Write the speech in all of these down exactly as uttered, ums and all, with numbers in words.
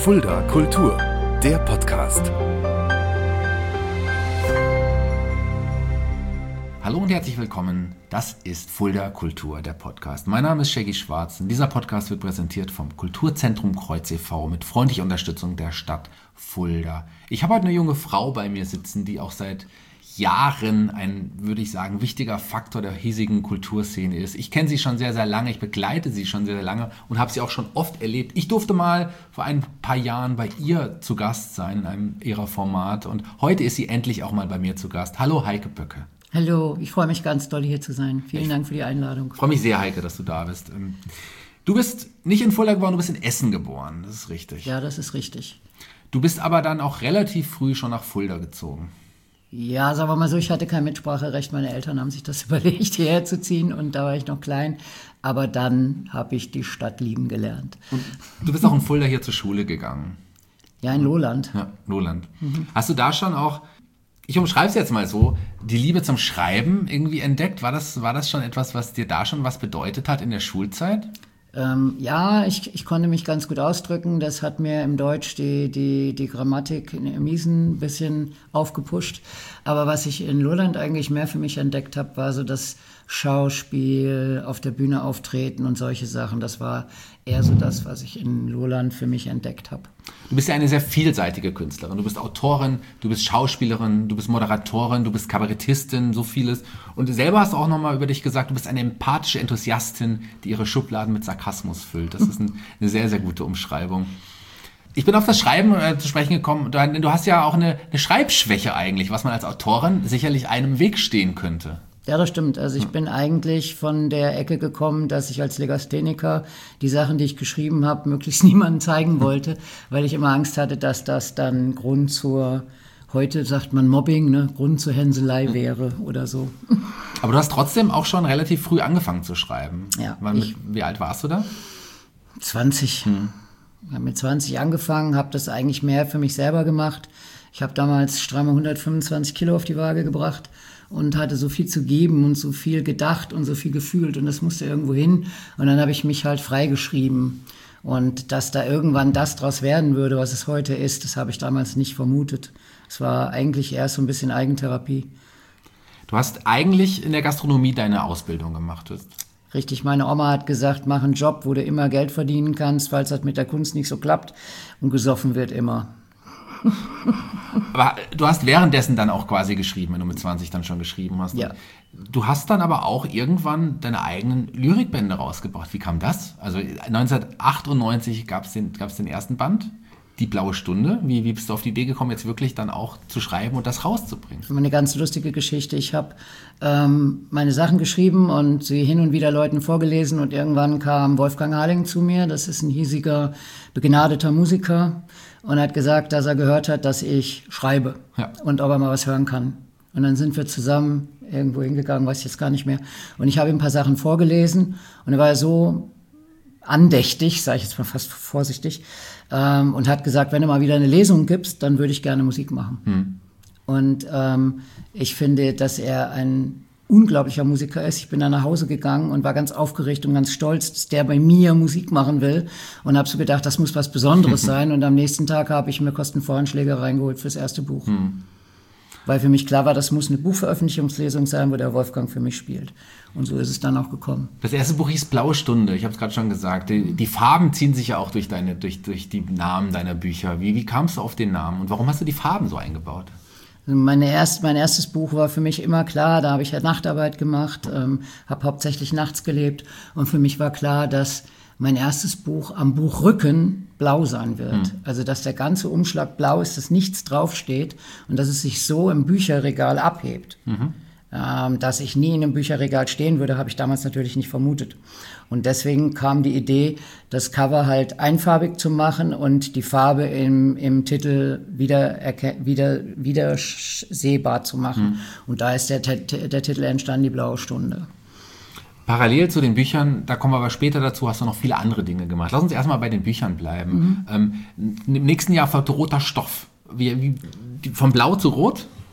Fulda Kultur, der Podcast. Hallo und herzlich willkommen. Das ist Fulda Kultur, der Podcast. Mein Name ist Shaggy Schwarz und dieser Podcast wird präsentiert vom Kulturzentrum Kreuz e V mit freundlicher Unterstützung der Stadt Fulda. Ich habe heute eine junge Frau bei mir sitzen, die auch seit Jahren ein, würde ich sagen, wichtiger Faktor der hiesigen Kulturszene ist. Ich kenne sie schon sehr, sehr lange, ich begleite sie schon sehr, sehr lange und habe sie auch schon oft erlebt. Ich durfte mal vor ein paar Jahren bei ihr zu Gast sein in einem ihrer Format und heute ist sie endlich auch mal bei mir zu Gast. Hallo Heike Böcke. Hallo, ich freue mich ganz doll hier zu sein. Vielen ich Dank für die Einladung. Ich freue mich sehr, Heike, dass du da bist. Du bist nicht in Fulda geboren, du bist in Essen geboren, das ist richtig. Ja, das ist richtig. Du bist aber dann auch relativ früh schon nach Fulda gezogen. Ja, sagen wir mal so, ich hatte kein Mitspracherecht. Meine Eltern haben sich das überlegt, hierher zu ziehen und da war ich noch klein. Aber dann habe ich die Stadt lieben gelernt. Und du bist auch in Fulda hier zur Schule gegangen? Ja, in Lohland. Ja, Lohland. Mhm. Hast du da schon auch, ich umschreibe es jetzt mal so, die Liebe zum Schreiben irgendwie entdeckt? War das, war das schon etwas, was dir da schon was bedeutet hat in der Schulzeit? Ähm, ja, ich, ich konnte mich ganz gut ausdrücken. Das hat mir im Deutsch die, die, die Grammatik in Miesen ein bisschen aufgepusht. Aber was ich in Lohland eigentlich mehr für mich entdeckt habe, war so das Schauspiel, auf der Bühne auftreten und solche Sachen. Das war eher so das, was ich in Lohland für mich entdeckt habe. Du bist ja eine sehr vielseitige Künstlerin. Du bist Autorin, du bist Schauspielerin, du bist Moderatorin, du bist Kabarettistin, so vieles. Und selber hast du auch nochmal über dich gesagt, du bist eine empathische Enthusiastin, die ihre Schubladen mit Sarkasmus füllt. Das ist ein, eine sehr, sehr gute Umschreibung. Ich bin auf das Schreiben äh, zu sprechen gekommen. Du, du hast ja auch eine, eine Schreibschwäche eigentlich, was man als Autorin sicherlich einem im Weg stehen könnte. Ja, das stimmt. Also ich bin eigentlich von der Ecke gekommen, dass ich als Legastheniker die Sachen, die ich geschrieben habe, möglichst niemandem zeigen wollte, weil ich immer Angst hatte, dass das dann Grund zur, heute sagt man Mobbing, ne, Grund zur Hänselei wäre oder so. Aber du hast trotzdem auch schon relativ früh angefangen zu schreiben. Ja. Wann, ich, wie alt warst du da? zwanzig. Hm. Ich habe mit zwanzig angefangen, habe das eigentlich mehr für mich selber gemacht. Ich habe damals stramme hundertfünfundzwanzig Kilo auf die Waage gebracht und hatte so viel zu geben und so viel gedacht und so viel gefühlt und das musste irgendwo hin. Und dann habe ich mich halt freigeschrieben. Und dass da irgendwann das draus werden würde, was es heute ist, das habe ich damals nicht vermutet. Es war eigentlich erst so ein bisschen Eigentherapie. Du hast eigentlich in der Gastronomie deine Ausbildung gemacht. Richtig, meine Oma hat gesagt, mach einen Job, wo du immer Geld verdienen kannst, falls das mit der Kunst nicht so klappt und gesoffen wird immer. Aber du hast währenddessen dann auch quasi geschrieben, wenn du mit zwanzig dann schon geschrieben hast. Ja. Du hast dann aber auch irgendwann deine eigenen Lyrikbände rausgebracht. Wie kam das? Also neunzehnhundertachtundneunzig gab es den, gab's den ersten Band, Die blaue Stunde. Wie, wie bist du auf die Idee gekommen, jetzt wirklich dann auch zu schreiben und das rauszubringen? Eine ganz lustige Geschichte. Ich habe ähm, meine Sachen geschrieben und sie hin und wieder Leuten vorgelesen und irgendwann kam Wolfgang Harling zu mir. Das ist ein hiesiger, begnadeter Musiker. Und er hat gesagt, dass er gehört hat, dass ich schreibe ja. und ob er mal was hören kann. Und dann sind wir zusammen irgendwo hingegangen, weiß ich jetzt gar nicht mehr. Und ich habe ihm ein paar Sachen vorgelesen und er war so andächtig, sage ich jetzt mal fast vorsichtig, ähm, und hat gesagt, wenn du mal wieder eine Lesung gibst, dann würde ich gerne Musik machen. Hm. Und ähm, ich finde, dass er ein unglaublicher Musiker ist. Ich bin dann nach Hause gegangen und war ganz aufgeregt und ganz stolz, dass der bei mir Musik machen will und habe so gedacht, das muss was Besonderes sein und am nächsten Tag habe ich mir Kostenvoranschläge reingeholt fürs erste Buch. Hm. Weil für mich klar war, das muss eine Buchveröffentlichungslesung sein, wo der Wolfgang für mich spielt. Und so ist es dann auch gekommen. Das erste Buch hieß Blaue Stunde, ich habe es gerade schon gesagt. Die, die Farben ziehen sich ja auch durch, deine, durch, durch die Namen deiner Bücher. Wie, wie kamst du auf den Namen und warum hast du die Farben so eingebaut? Meine erst, mein erstes Buch war für mich immer klar, da habe ich ja Nachtarbeit gemacht, ähm, habe hauptsächlich nachts gelebt und für mich war klar, dass mein erstes Buch am Buchrücken blau sein wird. Mhm. Also dass der ganze Umschlag blau ist, dass nichts draufsteht und dass es sich so im Bücherregal abhebt. Mhm. Ähm, dass ich nie in einem Bücherregal stehen würde, habe ich damals natürlich nicht vermutet. Und deswegen kam die Idee, das Cover halt einfarbig zu machen und die Farbe im, im Titel wieder, wieder, wieder sehbar zu machen. Mhm. Und da ist der, der Titel entstanden, Die blaue Stunde. Parallel zu den Büchern, da kommen wir aber später dazu, hast du noch viele andere Dinge gemacht. Lass uns erstmal bei den Büchern bleiben. Mhm. Ähm, Im nächsten Jahr folgt Roter Stoff. Wie, wie, von Blau zu Rot?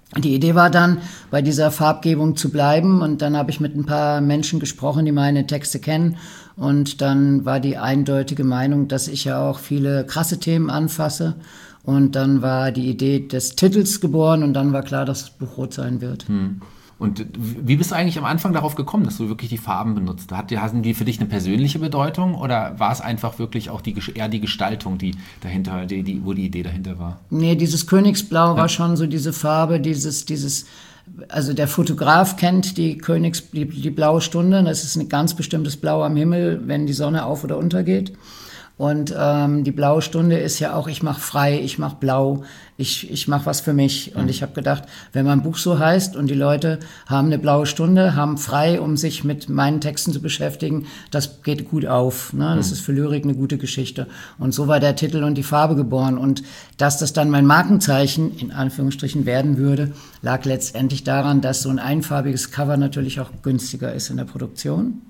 Die Idee war dann, bei dieser Farbgebung zu bleiben und dann habe ich mit ein paar Menschen gesprochen, die meine Texte kennen und dann war die eindeutige Meinung, dass ich ja auch viele krasse Themen anfasse und dann war die Idee des Titels geboren und dann war klar, dass das Buch rot sein wird. Hm. Und wie bist du eigentlich am Anfang darauf gekommen, dass du wirklich die Farben benutzt? Hat, hatten die für dich eine persönliche Bedeutung oder war es einfach wirklich auch die, eher die Gestaltung, die dahinter, die, die, wo die Idee dahinter war? Nee, dieses Königsblau ja. war schon so diese Farbe, dieses, dieses, also der Fotograf kennt die Königs, die, die blaue Stunde, das ist ein ganz bestimmtes Blau am Himmel, wenn die Sonne auf oder untergeht. Und ähm, die blaue Stunde ist ja auch, ich mache frei, ich mache blau, ich, ich mache was für mich. Und ich habe gedacht, wenn mein Buch so heißt und die Leute haben eine blaue Stunde, haben frei, um sich mit meinen Texten zu beschäftigen, das geht gut auf. Ne? Das ist für Lyrik eine gute Geschichte. Und so war der Titel und die Farbe geboren. Und dass das dann mein Markenzeichen, in Anführungsstrichen, werden würde, lag letztendlich daran, dass so ein einfarbiges Cover natürlich auch günstiger ist in der Produktion.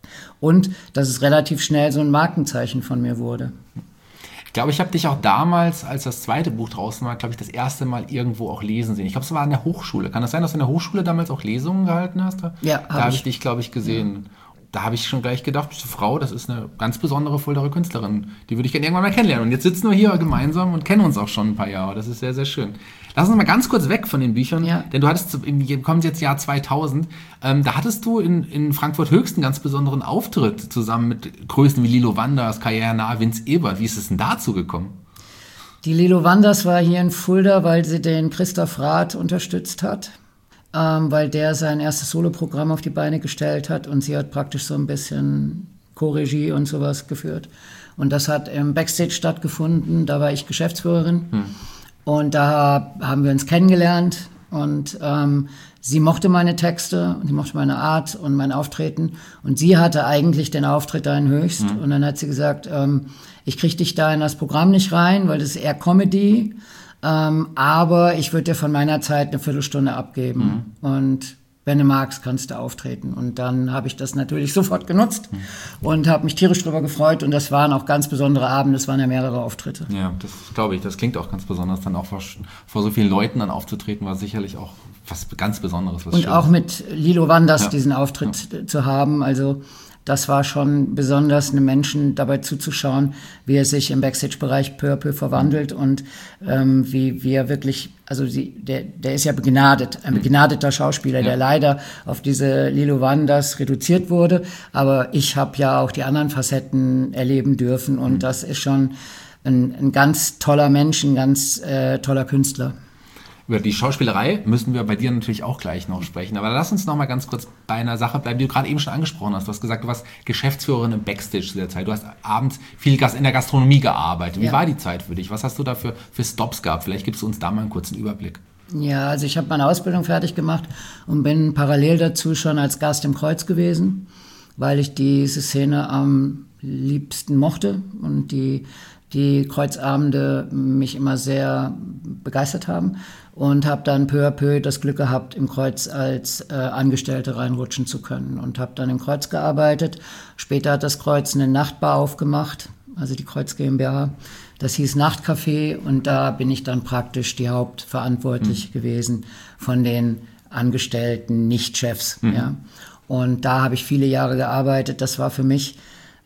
Und dass es relativ schnell so ein Markenzeichen von mir wurde. Ich glaube, ich habe dich auch damals, als das zweite Buch draußen war, glaube ich, das erste Mal irgendwo auch lesen sehen. Ich glaube, es war an der Hochschule. Kann das sein, dass du an der Hochschule damals auch Lesungen gehalten hast? Ja, habe Da habe ich dich, glaube ich, gesehen. Ja. Da habe ich schon gleich gedacht, diese Frau, das ist eine ganz besondere Fuldaer Künstlerin. Die würde ich gerne irgendwann mal kennenlernen. Und jetzt sitzen wir hier gemeinsam und kennen uns auch schon ein paar Jahre. Das ist sehr, sehr schön. Lass uns mal ganz kurz weg von den Büchern, ja. denn du hattest, wir kommen jetzt Jahr zweitausend, ähm, da hattest du in, in Frankfurt Höchst einen ganz besonderen Auftritt zusammen mit Größen wie Lilo Wanders, karrierenahe Vince Ebert. Wie ist es denn dazu gekommen? Die Lilo Wanders war hier in Fulda, weil sie den Christoph Rath unterstützt hat, ähm, weil der sein erstes Soloprogramm auf die Beine gestellt hat und sie hat praktisch so ein bisschen Co-Regie und sowas geführt. Und das hat im Backstage stattgefunden, da war ich Geschäftsführerin. Hm. Und da haben wir uns kennengelernt und ähm, sie mochte meine Texte und sie mochte meine Art und mein Auftreten. Und sie hatte eigentlich den Auftritt da in Höchst. Mhm. Und dann hat sie gesagt, ähm, ich kriege dich da in das Programm nicht rein, weil das ist eher Comedy. Ähm, aber ich würde dir von meiner Zeit eine Viertelstunde abgeben. Mhm. Und wenn du magst, kannst du auftreten. Und dann habe ich das natürlich sofort genutzt mhm. und habe mich tierisch drüber gefreut. Und das waren auch ganz besondere Abende, es waren ja mehrere Auftritte. Ja, das glaube ich, das klingt auch ganz besonders, dann auch vor, vor so vielen Leuten dann aufzutreten, war sicherlich auch was ganz Besonderes. Was und Schönes. Auch mit Lilo Wanders ja. diesen Auftritt ja. zu haben, also das war schon besonders, einem Menschen dabei zuzuschauen, wie er sich im Backstage-Bereich peu à peu verwandelt und ähm, wie, wie er wirklich, also die, der, der ist ja begnadet, ein begnadeter Schauspieler, ja. der leider auf diese Lilo Wanders reduziert wurde, aber ich habe ja auch die anderen Facetten erleben dürfen und mhm. das ist schon ein, ein ganz toller Mensch, ein ganz äh, toller Künstler. Über die Schauspielerei müssen wir bei dir natürlich auch gleich noch sprechen. Aber lass uns noch mal ganz kurz bei einer Sache bleiben, die du gerade eben schon angesprochen hast. Du hast gesagt, du warst Geschäftsführerin im Backstage zu der Zeit. Du hast abends viel in der Gastronomie gearbeitet. Wie ja. war die Zeit für dich? Was hast du da für, für Stops gehabt? Vielleicht gibst du uns da mal einen kurzen Überblick. Ja, also ich habe meine Ausbildung fertig gemacht und bin parallel dazu schon als Gast im Kreuz gewesen, weil ich diese Szene am liebsten mochte und die die Kreuzabende mich immer sehr begeistert haben und habe dann peu à peu das Glück gehabt, im Kreuz als äh, Angestellte reinrutschen zu können und habe dann im Kreuz gearbeitet. Später hat das Kreuz eine Nachtbar aufgemacht, also die Kreuz GmbH. Das hieß Nachtcafé und da bin ich dann praktisch die Hauptverantwortliche mhm. gewesen von den Angestellten, Nicht-Chefs. Mhm. Ja. Und da habe ich viele Jahre gearbeitet. Das war für mich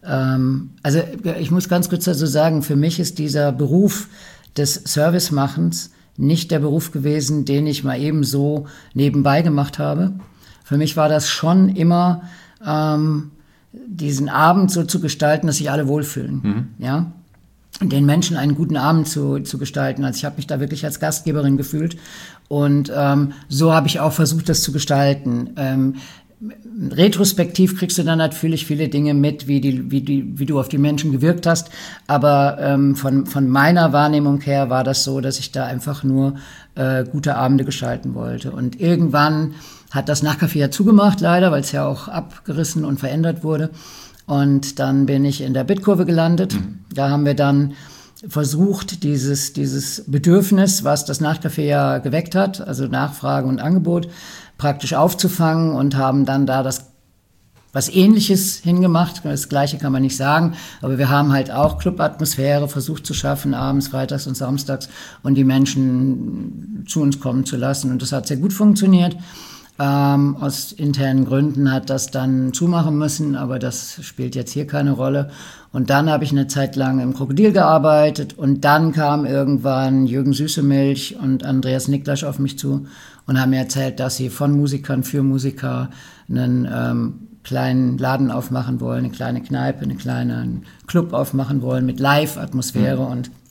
Also ich muss ganz kurz dazu sagen, für mich ist dieser Beruf des Servicemachens nicht der Beruf gewesen, den ich mal eben so nebenbei gemacht habe. Für mich war das schon immer, ähm, diesen Abend so zu gestalten, dass sich alle wohlfühlen. Mhm. Ja? Den Menschen einen guten Abend zu, zu gestalten. Also ich habe mich da wirklich als Gastgeberin gefühlt und ähm, so habe ich auch versucht, das zu gestalten. Ähm, Retrospektiv kriegst du dann natürlich viele Dinge mit, wie, die, wie, die, wie du auf die Menschen gewirkt hast. Aber ähm, von, von meiner Wahrnehmung her war das so, dass ich da einfach nur äh, gute Abende gestalten wollte. Und irgendwann hat das Nachtcafé ja zugemacht, leider, weil es ja auch abgerissen und verändert wurde. Und dann bin ich in der Bitkurve gelandet. Mhm. Da haben wir dann versucht, dieses, dieses Bedürfnis, was das Nachtcafé ja geweckt hat, also Nachfrage und Angebot, praktisch aufzufangen und haben dann da das was Ähnliches hingemacht. Das Gleiche kann man nicht sagen, aber wir haben halt auch Clubatmosphäre versucht zu schaffen, abends, freitags und samstags und die Menschen zu uns kommen zu lassen. Und das hat sehr gut funktioniert. Ähm, aus internen Gründen hat das dann zumachen müssen, aber das spielt jetzt hier keine Rolle. Und dann habe ich eine Zeit lang im Krokodil gearbeitet und dann kam irgendwann Jürgen Süßemilch und Andreas Niklasch auf mich zu und haben mir erzählt, dass sie von Musikern für Musiker einen ähm, kleinen Laden aufmachen wollen, eine kleine Kneipe, einen kleinen Club aufmachen wollen mit Live-Atmosphäre mhm. und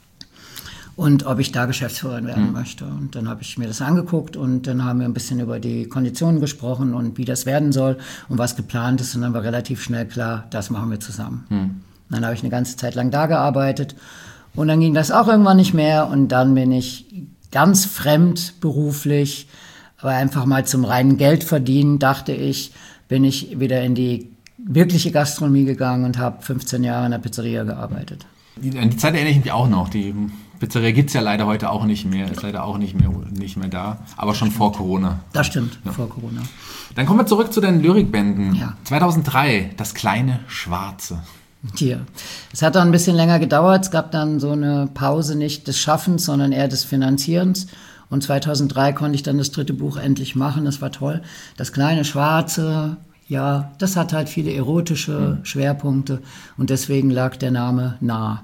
und ob ich da Geschäftsführerin werden mhm. möchte. Und dann habe ich mir das angeguckt und dann haben wir ein bisschen über die Konditionen gesprochen und wie das werden soll und was geplant ist. Und dann war relativ schnell klar, das machen wir zusammen. Mhm. Dann habe ich eine ganze Zeit lang da gearbeitet und dann ging das auch irgendwann nicht mehr. Und dann bin ich ganz fremd beruflich, aber einfach mal zum reinen Geld verdienen, dachte ich, bin ich wieder in die wirkliche Gastronomie gegangen und habe fünfzehn Jahre in der Pizzeria gearbeitet. An die Zeit erinnere ich mich auch noch. Die Pizzeria gibt es ja leider heute auch nicht mehr, ist leider auch nicht mehr, nicht mehr da, aber schon vor Corona. Das stimmt, ja. vor Corona. Dann kommen wir zurück zu deinen Lyrikbänden. Ja. zweitausenddrei, Das kleine Schwarze. Hier. Es hat dann ein bisschen länger gedauert, es gab dann so eine Pause nicht des Schaffens, sondern eher des Finanzierens. Und zweitausenddrei konnte ich dann das dritte Buch endlich machen, das war toll. Das kleine Schwarze, ja, das hat halt viele erotische mhm. Schwerpunkte und deswegen lag der Name nah.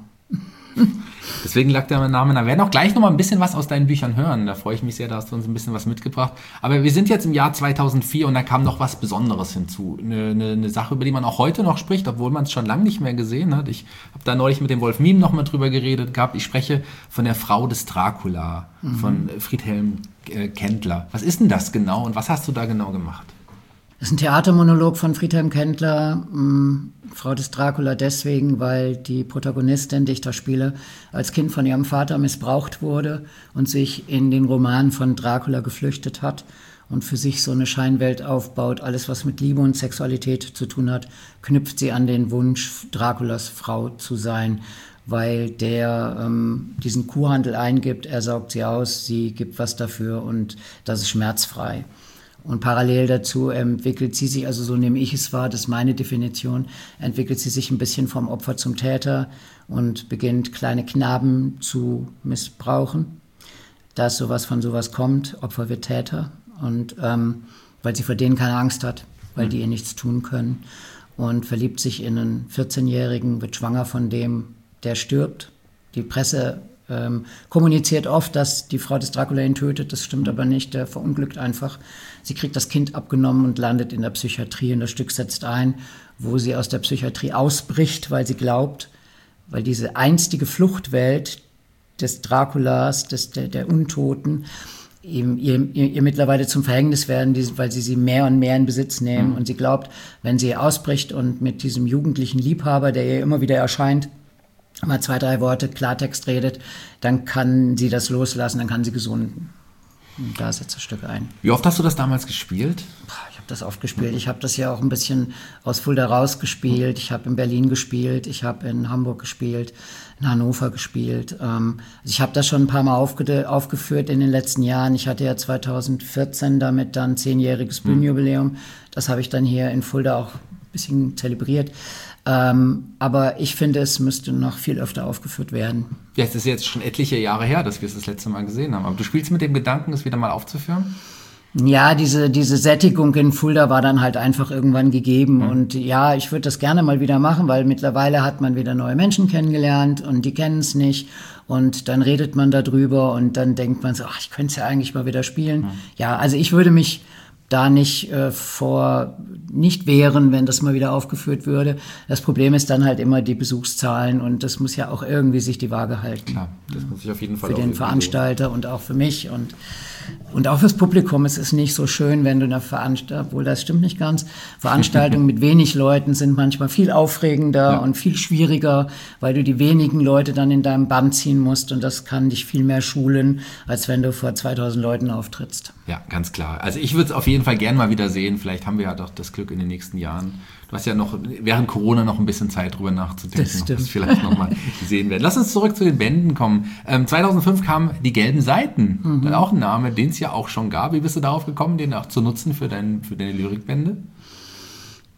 Deswegen lag der Name nah. Wir werden auch gleich noch mal ein bisschen was aus deinen Büchern hören. Da freue ich mich sehr, da hast du uns ein bisschen was mitgebracht. Aber wir sind jetzt im Jahr zweitausendvier und da kam noch was Besonderes hinzu. Eine, eine, eine Sache, über die man auch heute noch spricht, obwohl man es schon lange nicht mehr gesehen hat. Ich habe da neulich mit dem Wolf Miem noch mal drüber geredet gehabt. Ich spreche von der Frau des Dracula, mhm. von Friedhelm äh, Kendler. Was ist denn das genau und was hast du da genau gemacht? Das ist ein Theatermonolog von Friedhelm Kendler, mh, Frau des Dracula deswegen, weil die Protagonistin, die ich da spiele, als Kind von ihrem Vater missbraucht wurde und sich in den Roman von Dracula geflüchtet hat und für sich so eine Scheinwelt aufbaut. Alles, was mit Liebe und Sexualität zu tun hat, knüpft sie an den Wunsch, Draculas Frau zu sein, weil der ähm, diesen Kuhhandel eingibt, er saugt sie aus, sie gibt was dafür und das ist schmerzfrei. Und parallel dazu entwickelt sie sich, also so nehme ich es wahr, das ist meine Definition, entwickelt sie sich ein bisschen vom Opfer zum Täter und beginnt kleine Knaben zu missbrauchen. Dass sowas von sowas kommt, Opfer wird Täter. Und ähm, weil sie vor denen keine Angst hat, weil die ihr nichts tun können. Und verliebt sich in einen vierzehnjährigen, wird schwanger von dem, der stirbt. Die Presse Ähm, kommuniziert oft, dass die Frau des Dracula ihn tötet. Das stimmt aber nicht. Der verunglückt einfach. Sie kriegt das Kind abgenommen und landet in der Psychiatrie. Und das Stück setzt ein, wo sie aus der Psychiatrie ausbricht, weil sie glaubt, weil diese einstige Fluchtwelt des Draculas, des, der, der Untoten, ihr, ihr, ihr mittlerweile zum Verhängnis werden, weil sie sie mehr und mehr in Besitz nehmen. Mhm. Und sie glaubt, wenn sie ausbricht und mit diesem jugendlichen Liebhaber, der ihr immer wieder erscheint, mal zwei, drei Worte Klartext redet, dann kann sie das loslassen, dann kann sie gesunden. Und da setzt das Stück ein. Wie oft hast du das damals gespielt? Ich habe das oft gespielt. Ich habe das ja auch ein bisschen aus Fulda raus gespielt. Ich habe in Berlin gespielt, ich habe in Hamburg gespielt, in Hannover gespielt. Also ich habe das schon ein paar Mal aufge- aufgeführt in den letzten Jahren. Ich hatte ja zweitausendvierzehn damit dann zehnjähriges Bühnenjubiläum. Das habe ich dann hier in Fulda auch ein bisschen zelebriert. Ähm, aber ich finde, es müsste noch viel öfter aufgeführt werden. Ja, es ist jetzt schon etliche Jahre her, dass wir es das letzte Mal gesehen haben. Aber du spielst mit dem Gedanken, es wieder mal aufzuführen? Ja, diese, diese Sättigung in Fulda war dann halt einfach irgendwann gegeben. Mhm. Und ja, ich würde das gerne mal wieder machen, weil mittlerweile hat man wieder neue Menschen kennengelernt und die kennen es nicht. Und dann redet man darüber und dann denkt man so, ach, ich könnte es ja eigentlich mal wieder spielen. Mhm. Ja, also ich würde mich da nicht äh, vor nicht wehren, wenn das mal wieder aufgeführt würde. Das Problem ist dann halt immer die Besuchszahlen und das muss ja auch irgendwie sich die Waage halten. Klar, das muss sich auf jeden Fall für den Veranstalter so. Und auch für mich und und auch fürs Publikum. Es ist nicht so schön, wenn du eine Veranstaltung, obwohl das stimmt nicht ganz, Veranstaltungen mit wenig Leuten sind manchmal viel aufregender ja. und viel schwieriger, weil du die wenigen Leute dann in deinem Band ziehen musst und das kann dich viel mehr schulen, als wenn du vor zweitausend Leuten auftrittst. Ja, ganz klar. Also ich würde es auf jeden Fall gern mal wieder sehen. Vielleicht haben wir ja doch das Glück in den nächsten Jahren. Du hast ja noch während Corona noch ein bisschen Zeit, drüber nachzudenken, das stimmt. ob wir es vielleicht noch mal sehen werden. Lass uns zurück zu den Bänden kommen. Ähm, zweitausendfünf kamen die gelben Seiten. Mhm. Das ist auch ein Name, den es ja auch schon gab. Wie bist du darauf gekommen, den auch zu nutzen für, dein, für deine Lyrikbände?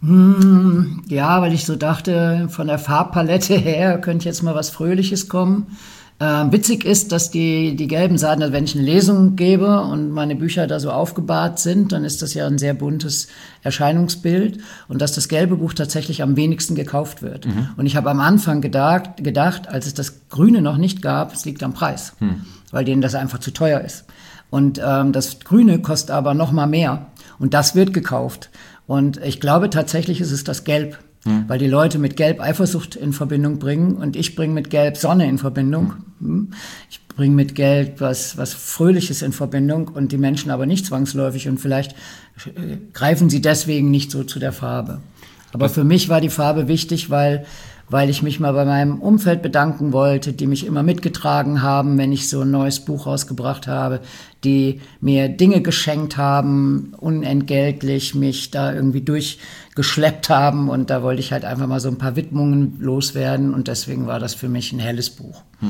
Hm, ja, weil ich so dachte, von der Farbpalette her könnte jetzt mal was Fröhliches kommen. Äh, witzig ist, dass die, die gelben Seiten, also wenn ich eine Lesung gebe und meine Bücher da so aufgebahrt sind, dann ist das ja ein sehr buntes Erscheinungsbild und dass das gelbe Buch tatsächlich am wenigsten gekauft wird. Mhm. Und ich habe am Anfang gedacht, gedacht, als es das Grüne noch nicht gab, es liegt am Preis, mhm. weil denen das einfach zu teuer ist. Und ähm, das Grüne kostet aber noch mal mehr und das wird gekauft. Und ich glaube tatsächlich ist es das Gelb. Hm. Weil die Leute mit Gelb Eifersucht in Verbindung bringen und ich bringe mit Gelb Sonne in Verbindung. Hm. Ich bringe mit Gelb was, was Fröhliches in Verbindung und die Menschen aber nicht zwangsläufig und vielleicht äh, greifen sie deswegen nicht so zu der Farbe. Aber für mich war die Farbe wichtig, weil, weil ich mich mal bei meinem Umfeld bedanken wollte, die mich immer mitgetragen haben, wenn ich so ein neues Buch rausgebracht habe, die mir Dinge geschenkt haben, unentgeltlich mich da irgendwie durchgeschleppt haben und da wollte ich halt einfach mal so ein paar Widmungen loswerden und deswegen war das für mich ein helles Buch. Hm.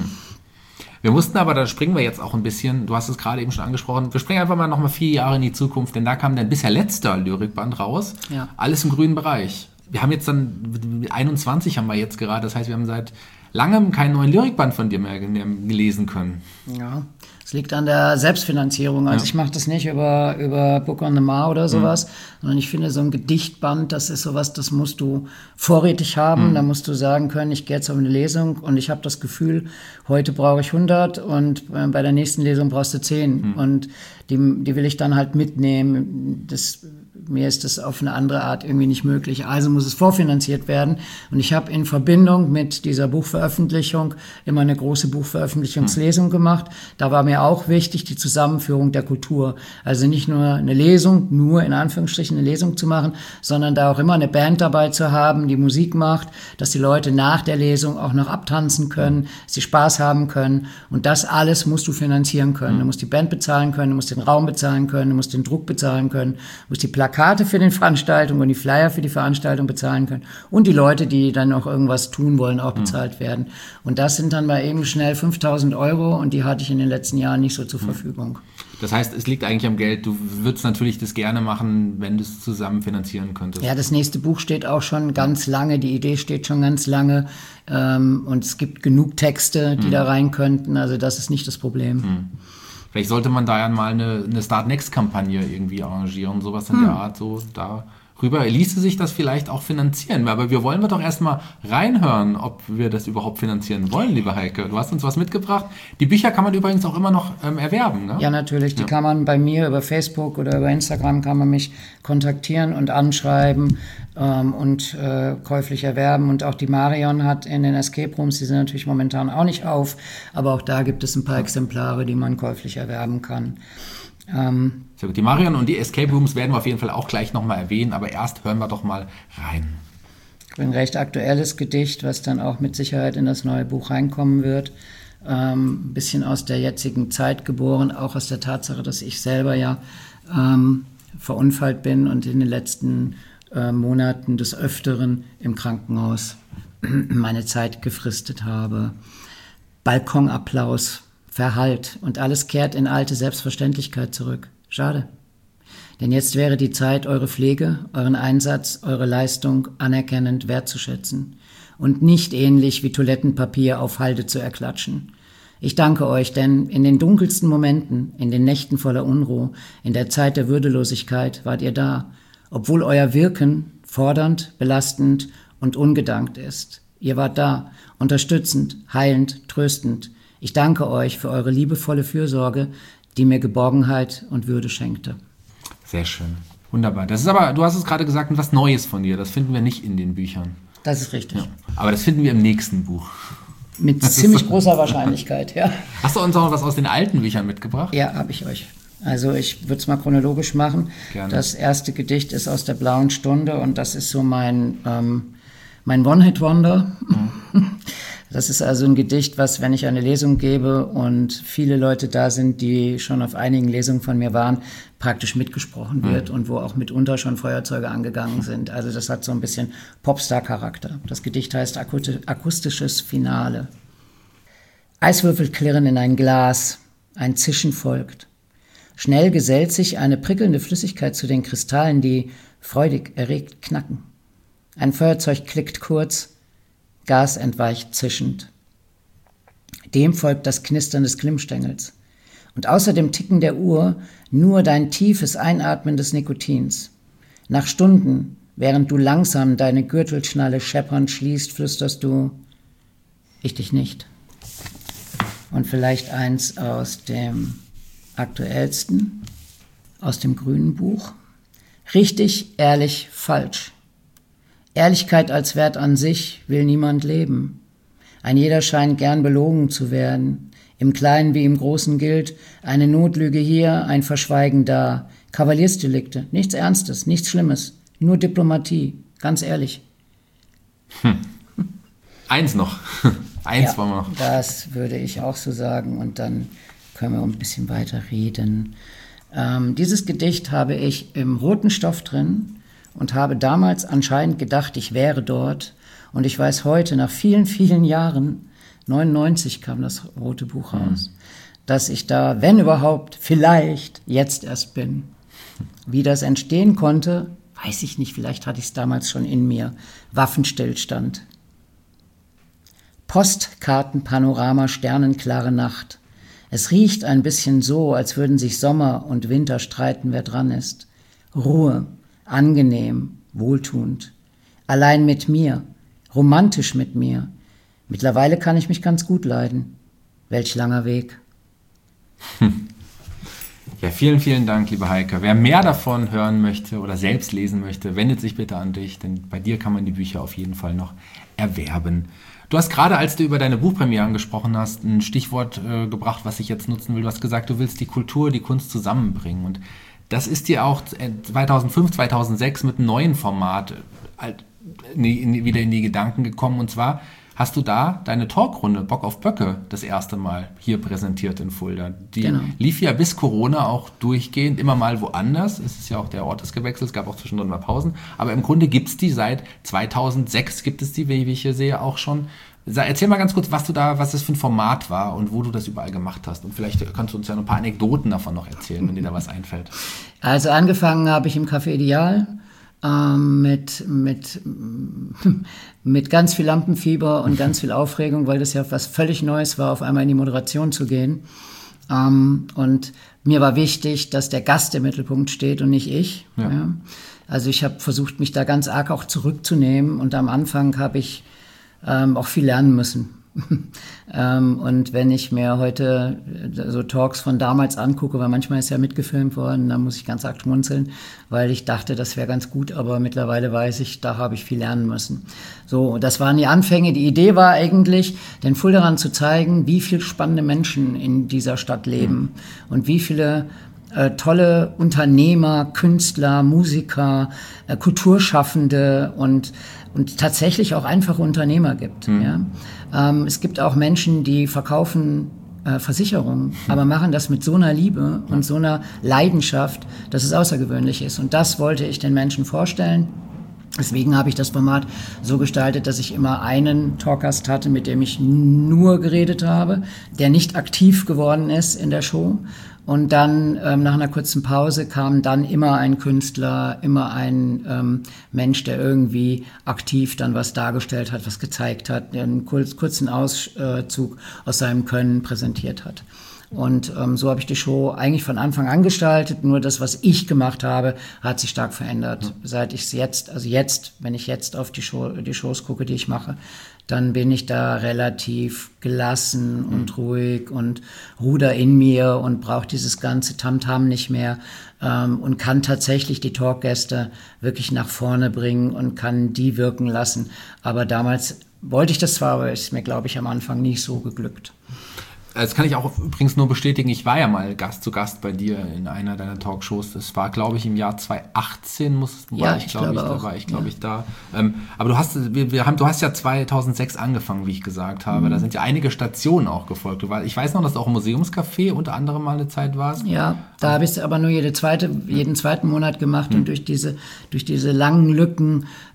Wir mussten aber, da springen wir jetzt auch ein bisschen, du hast es gerade eben schon angesprochen, wir springen einfach mal nochmal vier Jahre in die Zukunft, denn da kam dein bisher letzter Lyrikband raus, ja. Alles im grünen Bereich. Wir haben jetzt dann, einundzwanzig haben wir jetzt gerade, das heißt, wir haben seit langem keinen neuen Lyrikband von dir mehr gelesen können. Ja, es liegt an der Selbstfinanzierung. Also ja. ich mache das nicht über, über Book on the Mar oder sowas, mhm. sondern ich finde so ein Gedichtband, das ist sowas, das musst du vorrätig haben. Mhm. Da musst du sagen können, ich gehe jetzt auf eine Lesung und ich habe das Gefühl, heute brauche ich hundert und bei der nächsten Lesung brauchst du zehn. Mhm. Und die, die will ich dann halt mitnehmen. Das Mir ist das auf eine andere Art irgendwie nicht möglich. Also muss es vorfinanziert werden. Und ich habe in Verbindung mit dieser Buchveröffentlichung immer eine große Buchveröffentlichungslesung gemacht. Da war mir auch wichtig die Zusammenführung der Kultur. Also nicht nur eine Lesung, nur in Anführungsstrichen eine Lesung zu machen, sondern da auch immer eine Band dabei zu haben, die Musik macht, dass die Leute nach der Lesung auch noch abtanzen können, dass sie Spaß haben können. Und das alles musst du finanzieren können. Du musst die Band bezahlen können, du musst den Raum bezahlen können, du musst den Druck bezahlen können, du musst die Plakate für die Veranstaltung und die Flyer für die Veranstaltung bezahlen können und die Leute, die dann noch irgendwas tun wollen, auch bezahlt mhm. werden. Und das sind dann mal eben schnell fünftausend Euro und die hatte ich in den letzten Jahren nicht so zur mhm. Verfügung. Das heißt, es liegt eigentlich am Geld. Du würdest natürlich das gerne machen, wenn du es zusammen finanzieren könntest. Ja, das nächste Buch steht auch schon ganz lange, die Idee steht schon ganz lange ähm, und es gibt genug Texte, die mhm. da rein könnten, also das ist nicht das Problem. Mhm. Vielleicht sollte man da ja mal eine, eine Start-Next-Kampagne irgendwie arrangieren, sowas in hm. der Art, so darüber. Ließe sich das vielleicht auch finanzieren? Aber wir wollen wir doch erstmal reinhören, ob wir das überhaupt finanzieren wollen, liebe Heike. Du hast uns was mitgebracht. Die Bücher kann man übrigens auch immer noch ähm, erwerben, ne? Ja, natürlich. Die ja. kann man bei mir über Facebook oder über Instagram kann man mich kontaktieren und anschreiben ähm, und äh, käuflich erwerben. Und auch die Marion hat in den Escape Rooms, die sind natürlich momentan auch nicht auf, aber auch da gibt es ein paar Exemplare, die man käuflich erwerben kann. Ähm, Sehr gut. Die Marion und die Escape Rooms werden wir auf jeden Fall auch gleich nochmal erwähnen, aber erst hören wir doch mal rein. Ein recht aktuelles Gedicht, was dann auch mit Sicherheit in das neue Buch reinkommen wird. Ähm, ein bisschen aus der jetzigen Zeit geboren, auch aus der Tatsache, dass ich selber ja ähm, verunfallt bin und in den letzten äh, Monaten des Öfteren im Krankenhaus meine Zeit gefristet habe. Balkonapplaus, Verhallt und alles kehrt in alte Selbstverständlichkeit zurück. Schade. Denn jetzt wäre die Zeit, eure Pflege, euren Einsatz, eure Leistung anerkennend wertzuschätzen und nicht ähnlich wie Toilettenpapier auf Halde zu erklatschen. Ich danke euch, denn in den dunkelsten Momenten, in den Nächten voller Unruhe, in der Zeit der Würdelosigkeit wart ihr da, obwohl euer Wirken fordernd, belastend und ungedankt ist. Ihr wart da, unterstützend, heilend, tröstend. Ich danke euch für eure liebevolle Fürsorge, die mir Geborgenheit und Würde schenkte. Sehr schön. Wunderbar. Das ist aber, du hast es gerade gesagt, etwas Neues von dir. Das finden wir nicht in den Büchern. Das ist richtig. Ja. Aber das finden wir im nächsten Buch. Mit das ziemlich großer Wahrscheinlichkeit, ja. Hast du uns auch noch was aus den alten Büchern mitgebracht? Ja, habe ich euch. Also ich würde es mal chronologisch machen. Gerne. Das erste Gedicht ist aus der Blauen Stunde und das ist so mein, ähm, mein One-Hit-Wonder. Mhm. Das ist also ein Gedicht, was, wenn ich eine Lesung gebe und viele Leute da sind, die schon auf einigen Lesungen von mir waren, praktisch mitgesprochen wird mhm. und wo auch mitunter schon Feuerzeuge angegangen sind. Also das hat so ein bisschen Popstar-Charakter. Das Gedicht heißt Akustisches Finale. Eiswürfel klirren in ein Glas, ein Zischen folgt. Schnell gesellt sich eine prickelnde Flüssigkeit zu den Kristallen, die freudig erregt knacken. Ein Feuerzeug klickt kurz, Gas entweicht zischend. Dem folgt das Knistern des Glimmstängels. Und außer dem Ticken der Uhr nur dein tiefes Einatmen des Nikotins. Nach Stunden, während du langsam deine Gürtelschnalle scheppernd schließt, flüsterst du, ich dich nicht. Und vielleicht eins aus dem aktuellsten, aus dem Grünen Buch. Richtig, ehrlich, falsch. Ehrlichkeit als Wert an sich will niemand leben. Ein jeder scheint gern belogen zu werden. Im Kleinen wie im Großen gilt, eine Notlüge hier, ein Verschweigen da. Kavaliersdelikte, nichts Ernstes, nichts Schlimmes, nur Diplomatie, ganz ehrlich. Hm. Eins noch. Eins ja, wollen wir noch. Das würde ich auch so sagen und dann können wir ein bisschen weiter reden. Ähm, dieses Gedicht habe ich im roten Stoff drin und habe damals anscheinend gedacht, ich wäre dort. Und ich weiß heute, nach vielen, vielen Jahren, neunundneunzig kam das rote Buch raus, mhm. dass ich da, wenn überhaupt, vielleicht jetzt erst bin. Wie das entstehen konnte, weiß ich nicht, vielleicht hatte ich es damals schon in mir. Waffenstillstand. Postkartenpanorama, sternenklare Nacht. Es riecht ein bisschen so, als würden sich Sommer und Winter streiten, wer dran ist. Ruhe, angenehm, wohltuend. Allein mit mir, romantisch mit mir. Mittlerweile kann ich mich ganz gut leiden. Welch langer Weg. Hm. Ja, vielen, vielen Dank, liebe Heike. Wer mehr davon hören möchte oder selbst lesen möchte, wendet sich bitte an dich, denn bei dir kann man die Bücher auf jeden Fall noch erwerben. Du hast gerade, als du über deine Buchpremieren gesprochen hast, ein Stichwort äh, gebracht, was ich jetzt nutzen will. Du hast gesagt, du willst die Kultur, die Kunst zusammenbringen. Und das ist dir auch zweitausendfünf, zweitausendsechs mit einem neuen Format halt wieder in die Gedanken gekommen. Und zwar hast du da deine Talkrunde Bock auf Böcke das erste Mal hier präsentiert in Fulda. Die genau. lief ja bis Corona auch durchgehend, immer mal woanders. Es ist ja auch der Ort ist gewechselt, es gab auch zwischendrin mal Pausen. Aber im Grunde gibt es die seit zweitausendsechs, gibt es die, wie ich hier sehe, auch schon. Erzähl mal ganz kurz, was du da, was das für ein Format war und wo du das überall gemacht hast. Und vielleicht kannst du uns ja noch ein paar Anekdoten davon noch erzählen, wenn dir da was einfällt. Also angefangen habe ich im Café Ideal. Ähm, mit, mit, mit ganz viel Lampenfieber und ganz viel Aufregung, weil das ja was völlig Neues war, auf einmal in die Moderation zu gehen. Ähm, und mir war wichtig, dass der Gast im Mittelpunkt steht und nicht ich. Ja. Ja. Also ich habe versucht, mich da ganz arg auch zurückzunehmen und am Anfang habe ich ähm, auch viel lernen müssen. ähm, und wenn ich mir heute so Talks von damals angucke, weil manchmal ist ja mitgefilmt worden, dann muss ich ganz arg schmunzeln, weil ich dachte, das wäre ganz gut, aber mittlerweile weiß ich, da habe ich viel lernen müssen. So, das waren die Anfänge. Die Idee war eigentlich, den Fuldaern zu zeigen, wie viele spannende Menschen in dieser Stadt leben mhm. und wie viele äh, tolle Unternehmer, Künstler, Musiker, äh, Kulturschaffende und und tatsächlich auch einfache Unternehmer gibt. Mhm. Ja. Ähm, es gibt auch Menschen, die verkaufen äh, Versicherungen, mhm. aber machen das mit so einer Liebe und so einer Leidenschaft, dass es außergewöhnlich ist. Und das wollte ich den Menschen vorstellen. Deswegen habe ich das Format so gestaltet, dass ich immer einen Talkgast hatte, mit dem ich nur geredet habe, der nicht aktiv geworden ist in der Show. Und dann ähm, nach einer kurzen Pause kam dann immer ein Künstler, immer ein ähm, Mensch, der irgendwie aktiv dann was dargestellt hat, was gezeigt hat, der einen kurz, kurzen Auszug aus seinem Können präsentiert hat. Und ähm, so habe ich die Show eigentlich von Anfang an gestaltet. Nur das, was ich gemacht habe, hat sich stark verändert. Mhm. Seit ich es jetzt, also jetzt, wenn ich jetzt auf die Show, die Shows gucke, die ich mache, dann bin ich da relativ gelassen mhm. und ruhig und ruder in mir und brauche dieses ganze Tamtam nicht mehr ähm, und kann tatsächlich die Talkgäste wirklich nach vorne bringen und kann die wirken lassen. Aber damals wollte ich das zwar, aber ist mir, glaube ich, am Anfang nicht so geglückt. Das kann ich auch übrigens nur bestätigen. Ich war ja mal Gast zu Gast bei dir in einer deiner Talkshows. Das war, glaube ich, im Jahr zweitausendachtzehn muss, war ja, ich, ich glaube glaube ich, auch. da war ich, glaube ja. ich, da. Ähm, aber du hast, wir, wir haben, du hast ja zweitausendsechs angefangen, wie ich gesagt habe. Mhm. Da sind ja einige Stationen auch gefolgt. Ich weiß noch, dass du auch im Museumscafé unter anderem mal eine Zeit warst. Ja, da habe ich es aber nur jede zweite, jeden zweiten Monat gemacht mhm. und durch diese, durch diese langen Lücken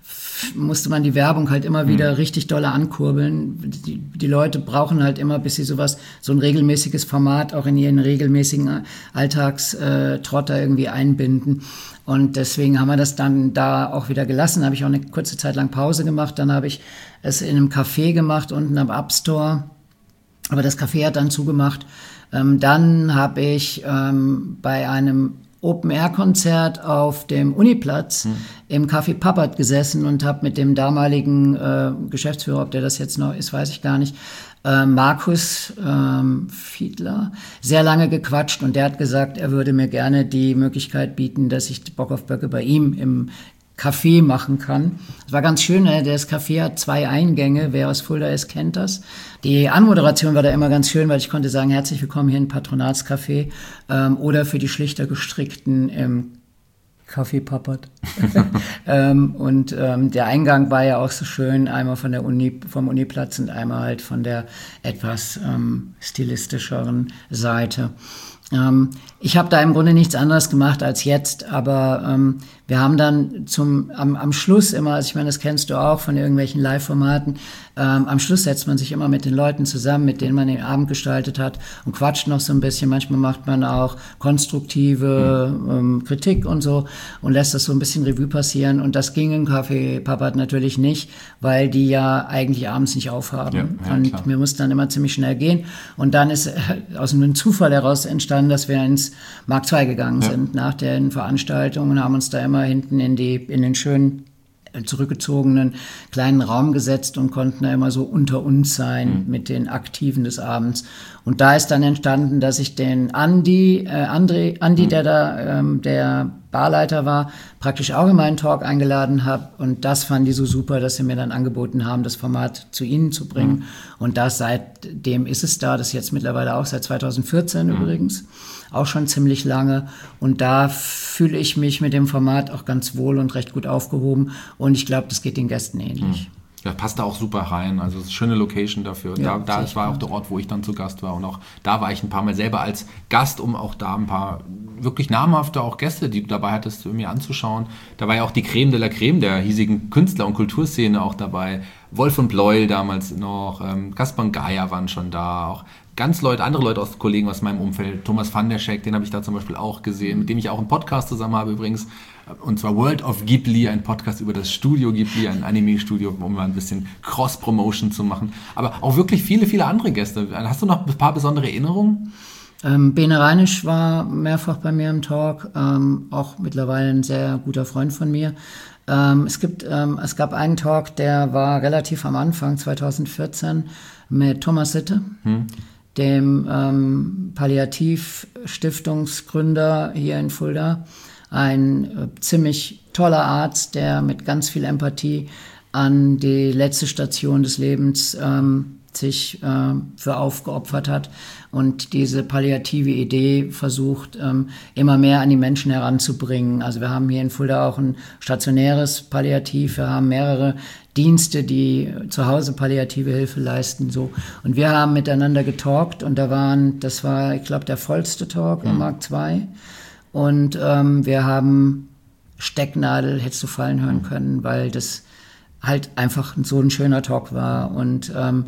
musste man die Werbung halt immer wieder mhm. richtig doll ankurbeln. Die, die Leute brauchen halt immer, bis sie sowas, so ein regelmäßiges Format auch in ihren regelmäßigen Alltagstrotter irgendwie einbinden. Und deswegen haben wir das dann da auch wieder gelassen. Da habe ich auch eine kurze Zeit lang Pause gemacht. Dann habe ich es in einem Café gemacht, unten am App Store. Aber das Café hat dann zugemacht. Ähm, dann habe ich ähm, bei einem Open-Air-Konzert auf dem Uniplatz hm. im Café Pappert gesessen und habe mit dem damaligen äh, Geschäftsführer, ob der das jetzt noch ist, weiß ich gar nicht, äh, Markus ähm, Fiedler, sehr lange gequatscht und der hat gesagt, er würde mir gerne die Möglichkeit bieten, dass ich Bock auf Böcke bei ihm im Café machen kann. Das war ganz schön, ne? Das Café hat zwei Eingänge, wer aus Fulda ist, kennt das. Die Anmoderation war da immer ganz schön, weil ich konnte sagen, herzlich willkommen hier im Patronatscafé ähm, oder für die schlichter gestrickten im Café Pappert. ähm, und ähm, der Eingang war ja auch so schön, einmal von der Uni, vom Uniplatz und einmal halt von der etwas ähm, stilistischeren Seite. Ähm, ich habe da im Grunde nichts anderes gemacht als jetzt, aber ähm, wir haben dann zum am, am Schluss immer, also ich meine, das kennst du auch von irgendwelchen Live-Formaten, ähm, am Schluss setzt man sich immer mit den Leuten zusammen, mit denen man den Abend gestaltet hat und quatscht noch so ein bisschen. Manchmal macht man auch konstruktive mhm. ähm, Kritik und so und lässt das so ein bisschen Revue passieren und das ging im Café Pappert natürlich nicht, weil die ja eigentlich abends nicht aufhaben. Ja, ja, und klar. Wir mussten dann immer ziemlich schnell gehen und dann ist äh, aus einem Zufall heraus entstanden, dass wir ins Mark zwei gegangen ja. sind nach den Veranstaltungen und haben uns da immer hinten in die in den schönen zurückgezogenen kleinen Raum gesetzt und konnten da immer so unter uns sein mhm. mit den Aktiven des Abends. Und da ist dann entstanden, dass ich den Andi, äh, André, Andi, mhm. der da ähm, der Barleiter war, praktisch auch in meinen Talk eingeladen habe. Und das fanden die so super, dass sie mir dann angeboten haben, das Format zu ihnen zu bringen. Mhm. Und das seitdem ist es da, das ist jetzt mittlerweile auch seit zweitausendvierzehn mhm. übrigens. Auch schon ziemlich lange. Und da fühle ich mich mit dem Format auch ganz wohl und recht gut aufgehoben. Und ich glaube, das geht den Gästen ähnlich. Ja, passt da auch super rein. Also es ist eine schöne Location dafür. Ja, da da war auch der Ort, wo ich dann zu Gast war. Und auch da war ich ein paar Mal selber als Gast, um auch da ein paar wirklich namhafte auch Gäste, die du dabei hattest, mir anzuschauen. Da war ja auch die Creme de la Creme der hiesigen Künstler- und Kulturszene auch dabei. Wolf und Bleuel damals noch, ähm, Kaspar und Gaia waren schon da, auch ganz Leute, andere Leute aus Kollegen aus meinem Umfeld, Thomas van der Scheck, den habe ich da zum Beispiel auch gesehen, mit dem ich auch einen Podcast zusammen habe übrigens, und zwar World of Ghibli, ein Podcast über das Studio Ghibli, ein Anime-Studio, um mal ein bisschen Cross-Promotion zu machen, aber auch wirklich viele, viele andere Gäste. Hast du noch ein paar besondere Erinnerungen? Ähm, Bene Reinisch war mehrfach bei mir im Talk, ähm, auch mittlerweile ein sehr guter Freund von mir. Ähm, es gibt, ähm, es gab einen Talk, der war relativ am Anfang, zweitausendvierzehn, mit Thomas Sitte, hm. dem ähm, Palliativ-Stiftungsgründer hier in Fulda. Ein äh, ziemlich toller Arzt, der mit ganz viel Empathie an die letzte Station des Lebens ähm, sich äh, für aufgeopfert hat und diese palliative Idee versucht, ähm, immer mehr an die Menschen heranzubringen. Also wir haben hier in Fulda auch ein stationäres Palliativ, wir haben mehrere Dienste, die zu Hause palliative Hilfe leisten, so. Und wir haben miteinander getalkt und da waren, das war, ich glaube, der vollste Talk mhm. im Mark zwei. Und ähm, wir haben Stecknadel, hättest du fallen hören können, weil das halt einfach so ein schöner Talk war. Und ähm,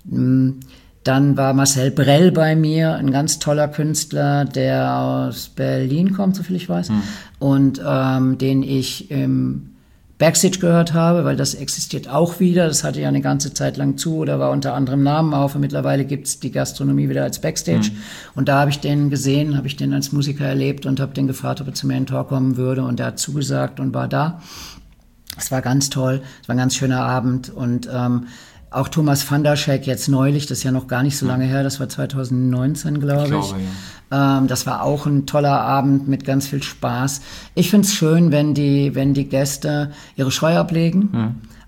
dann war Marcel Brell bei mir, ein ganz toller Künstler, der aus Berlin kommt, soviel ich weiß, mhm. und ähm, den ich im Backstage gehört habe, weil das existiert auch wieder. Das hatte ja eine ganze Zeit lang zu oder war unter anderem Namen auf. Und mittlerweile gibt's die Gastronomie wieder als Backstage. Mhm. Und da habe ich den gesehen, habe ich den als Musiker erlebt und habe den gefragt, ob er zu mir in den Talk kommen würde. Und er hat zugesagt und war da. Es war ganz toll. Es war ein ganz schöner Abend. Und ähm, auch Thomas van der Scheck jetzt neulich, das ist ja noch gar nicht so lange her, das war zweitausendneunzehn, glaube ich. Glaube, ja. ähm, das war auch ein toller Abend mit ganz viel Spaß. Ich find's schön, wenn die, wenn die Gäste ihre Scheu ablegen. Mhm.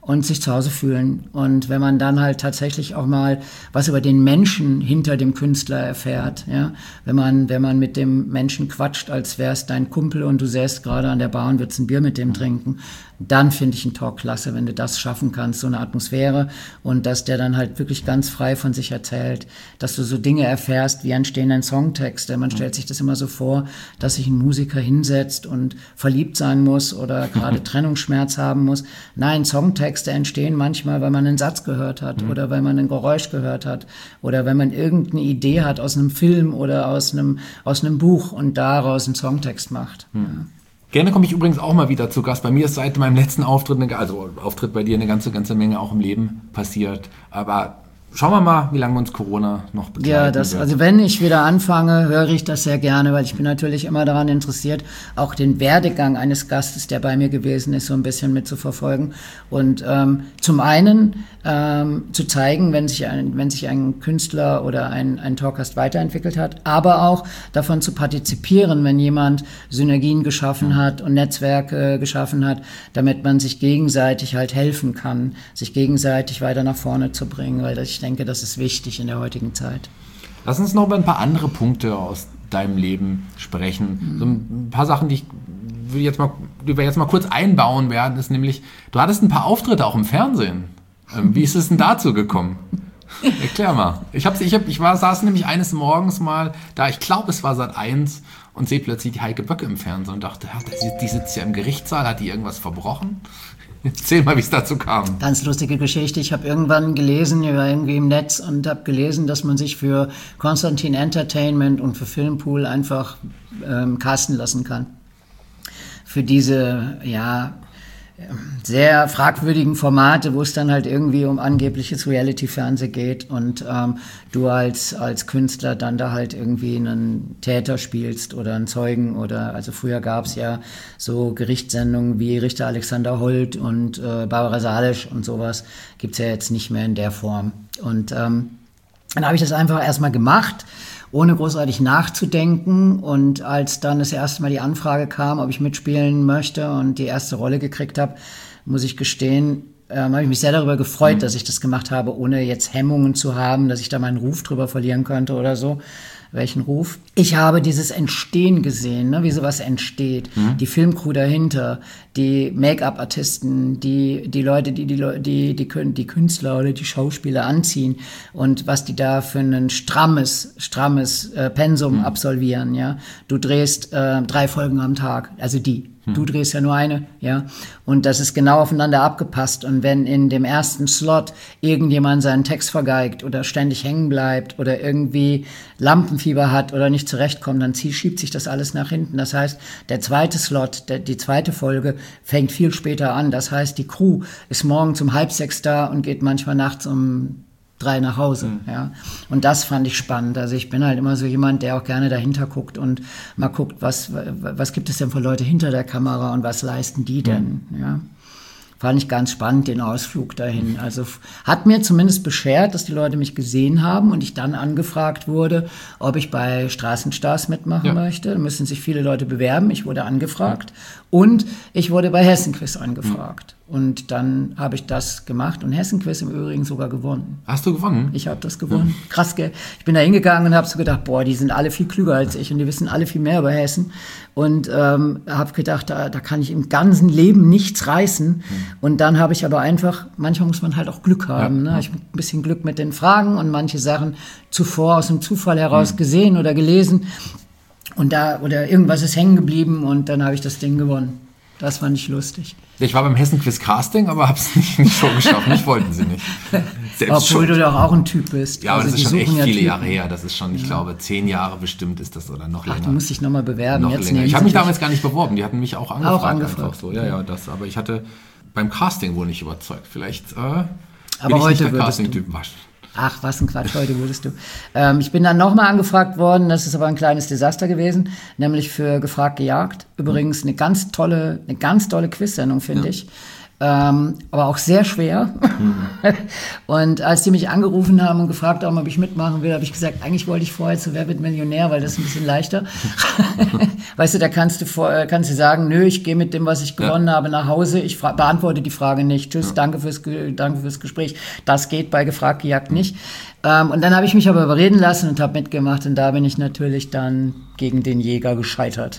und sich zu Hause fühlen. Und wenn man dann halt tatsächlich auch mal was über den Menschen hinter dem Künstler erfährt, ja, wenn man, wenn man mit dem Menschen quatscht, als wäre es dein Kumpel und du säßt gerade an der Bar und würdest ein Bier mit dem trinken, dann finde ich einen Talk klasse, wenn du das schaffen kannst, so eine Atmosphäre, und dass der dann halt wirklich ganz frei von sich erzählt, dass du so Dinge erfährst, wie entstehen ein Songtexte. Man stellt sich das immer so vor, dass sich ein Musiker hinsetzt und verliebt sein muss oder gerade Trennungsschmerz haben muss. Nein, Songtexte entstehen manchmal, weil man einen Satz gehört hat, mhm, oder weil man ein Geräusch gehört hat oder wenn man irgendeine Idee hat aus einem Film oder aus einem, aus einem Buch und daraus einen Songtext macht. Mhm. Ja. Gerne komme ich übrigens auch mal wieder zu Gast. Bei mir ist seit meinem letzten Auftritt, eine, also Auftritt bei dir, eine ganze, ganze Menge auch im Leben passiert. Aber schauen wir mal, wie lange uns Corona noch begleiten Ja, das, wird. also wenn ich wieder anfange, höre ich das sehr gerne, weil ich bin natürlich immer daran interessiert, auch den Werdegang eines Gastes, der bei mir gewesen ist, so ein bisschen mitzuverfolgen. Und ähm, zum einen ähm, zu zeigen, wenn sich ein, wenn sich ein Künstler oder ein, ein Talkgast weiterentwickelt hat, aber auch davon zu partizipieren, wenn jemand Synergien geschaffen hat und Netzwerke geschaffen hat, damit man sich gegenseitig halt helfen kann, sich gegenseitig weiter nach vorne zu bringen, weil ich denke, das ist wichtig in der heutigen Zeit. Lass uns noch über ein paar andere Punkte aus deinem Leben sprechen. Mhm. So ein paar Sachen, die ich will jetzt mal, die wir jetzt mal kurz einbauen werden, ist nämlich, du hattest ein paar Auftritte auch im Fernsehen. Ähm, wie ist es denn dazu gekommen? Erklär mal. Ich, hab's, ich, hab, ich war, saß nämlich eines Morgens mal da, ich glaube, es war Sat eins, und sehe plötzlich die Heike Böcke im Fernsehen und dachte, die, die sitzt ja im Gerichtssaal, hat die irgendwas verbrochen? Erzähl mal, wie es dazu kam. Ganz lustige Geschichte. Ich habe irgendwann gelesen, ich war irgendwie im Netz und habe gelesen, dass man sich für Konstantin Entertainment und für Filmpool einfach ähm, casten lassen kann. Für diese, ja, sehr fragwürdigen Formate, wo es dann halt irgendwie um angebliches Reality-Fernsehen geht und ähm, du als als Künstler dann da halt irgendwie einen Täter spielst oder einen Zeugen oder, also früher gab es ja so Gerichtssendungen wie Richter Alexander Holt und äh, Barbara Salisch und sowas, gibt's ja jetzt nicht mehr in der Form. Und ähm, dann habe ich das einfach erstmal gemacht, ohne großartig nachzudenken, und als dann das erste Mal die Anfrage kam, ob ich mitspielen möchte und die erste Rolle gekriegt habe, muss ich gestehen, ähm, habe ich mich sehr darüber gefreut, mhm. dass ich das gemacht habe, ohne jetzt Hemmungen zu haben, dass ich da meinen Ruf drüber verlieren könnte oder so. Welchen Ruf? Ich habe dieses Entstehen gesehen, ne, wie sowas entsteht. Mhm. Die Filmcrew dahinter, die Make-up-Artisten, die die Leute, die die, die die die Künstler oder die Schauspieler anziehen und was die da für ein strammes strammes äh, Pensum mhm. absolvieren. Ja, du drehst äh, drei Folgen am Tag, also die. Du drehst ja nur eine, ja. Und das ist genau aufeinander abgepasst. Und wenn in dem ersten Slot irgendjemand seinen Text vergeigt oder ständig hängen bleibt oder irgendwie Lampenfieber hat oder nicht zurechtkommt, dann schiebt sich das alles nach hinten. Das heißt, der zweite Slot, der, die zweite Folge fängt viel später an. Das heißt, die Crew ist morgens um halb sechs da und geht manchmal nachts um drei nach Hause, mhm. ja. Und das fand ich spannend. Also ich bin halt immer so jemand, der auch gerne dahinter guckt und mal guckt, was, was gibt es denn für Leute hinter der Kamera und was leisten die denn, mhm. ja. Fand ich ganz spannend, den Ausflug dahin. Also hat mir zumindest beschert, dass die Leute mich gesehen haben und ich dann angefragt wurde, ob ich bei Straßenstars mitmachen ja. möchte. Da müssen sich viele Leute bewerben. Ich wurde angefragt ja. und ich wurde bei Hessenquiz angefragt. Mhm. Und dann habe ich das gemacht und Hessenquiz im Übrigen sogar gewonnen. Hast du gewonnen? Ich habe das gewonnen. Mhm. Krass, gell? Ich bin da hingegangen und habe so gedacht, boah, die sind alle viel klüger als ich und die wissen alle viel mehr über Hessen. Und ähm, habe gedacht, da, da kann ich im ganzen Leben nichts reißen. Mhm. Und dann habe ich aber einfach, manchmal muss man halt auch Glück haben. Ja. Ne? Ich habe ein bisschen Glück mit den Fragen und manche Sachen zuvor aus dem Zufall heraus mhm. gesehen oder gelesen. Und da, oder irgendwas ist hängen geblieben und dann habe ich das Ding gewonnen. Das fand ich lustig. Ich war beim Hessen-Quiz-Casting, aber habe es nicht, nicht schon geschafft. Mich wollten sie nicht. Selbst Obwohl schon. Du doch auch ein Typ bist. Ja, aber also das ist schon echt ja viele Typen. Jahre her. Das ist schon, ich ja. glaube, zehn Jahre bestimmt ist das oder noch Ach, länger. du musst dich nochmal bewerben. Noch Jetzt länger. Ich habe mich damals gar nicht beworben. Die hatten mich auch angefragt. Auch angefragt. Einfach so. Ja, ja, das. Aber ich hatte beim Casting wohl nicht überzeugt. Vielleicht äh, aber bin ich heute nicht der Casting-Typ. Ach, was ein Quatsch, heute wurdest du. Ähm, ich bin dann nochmal angefragt worden, das ist aber ein kleines Desaster gewesen, nämlich für Gefragt gejagt. Übrigens eine ganz tolle, eine ganz tolle Quiz-Sendung, finde ja. ich. ähm, aber auch sehr schwer. Mhm. Und als die mich angerufen haben und gefragt haben, ob ich mitmachen will, habe ich gesagt, eigentlich wollte ich vorher zu Wer wird Millionär, weil das ist ein bisschen leichter. Weißt du, da kannst du, vor, kannst du sagen, nö, ich gehe mit dem, was ich gewonnen ja. habe, nach Hause. Ich fra- beantworte die Frage nicht. Tschüss, ja. danke, fürs, danke fürs Gespräch. Das geht bei Gefragt gejagt nicht. Ähm, und dann habe ich mich aber überreden lassen und habe mitgemacht. Und da bin ich natürlich dann gegen den Jäger gescheitert.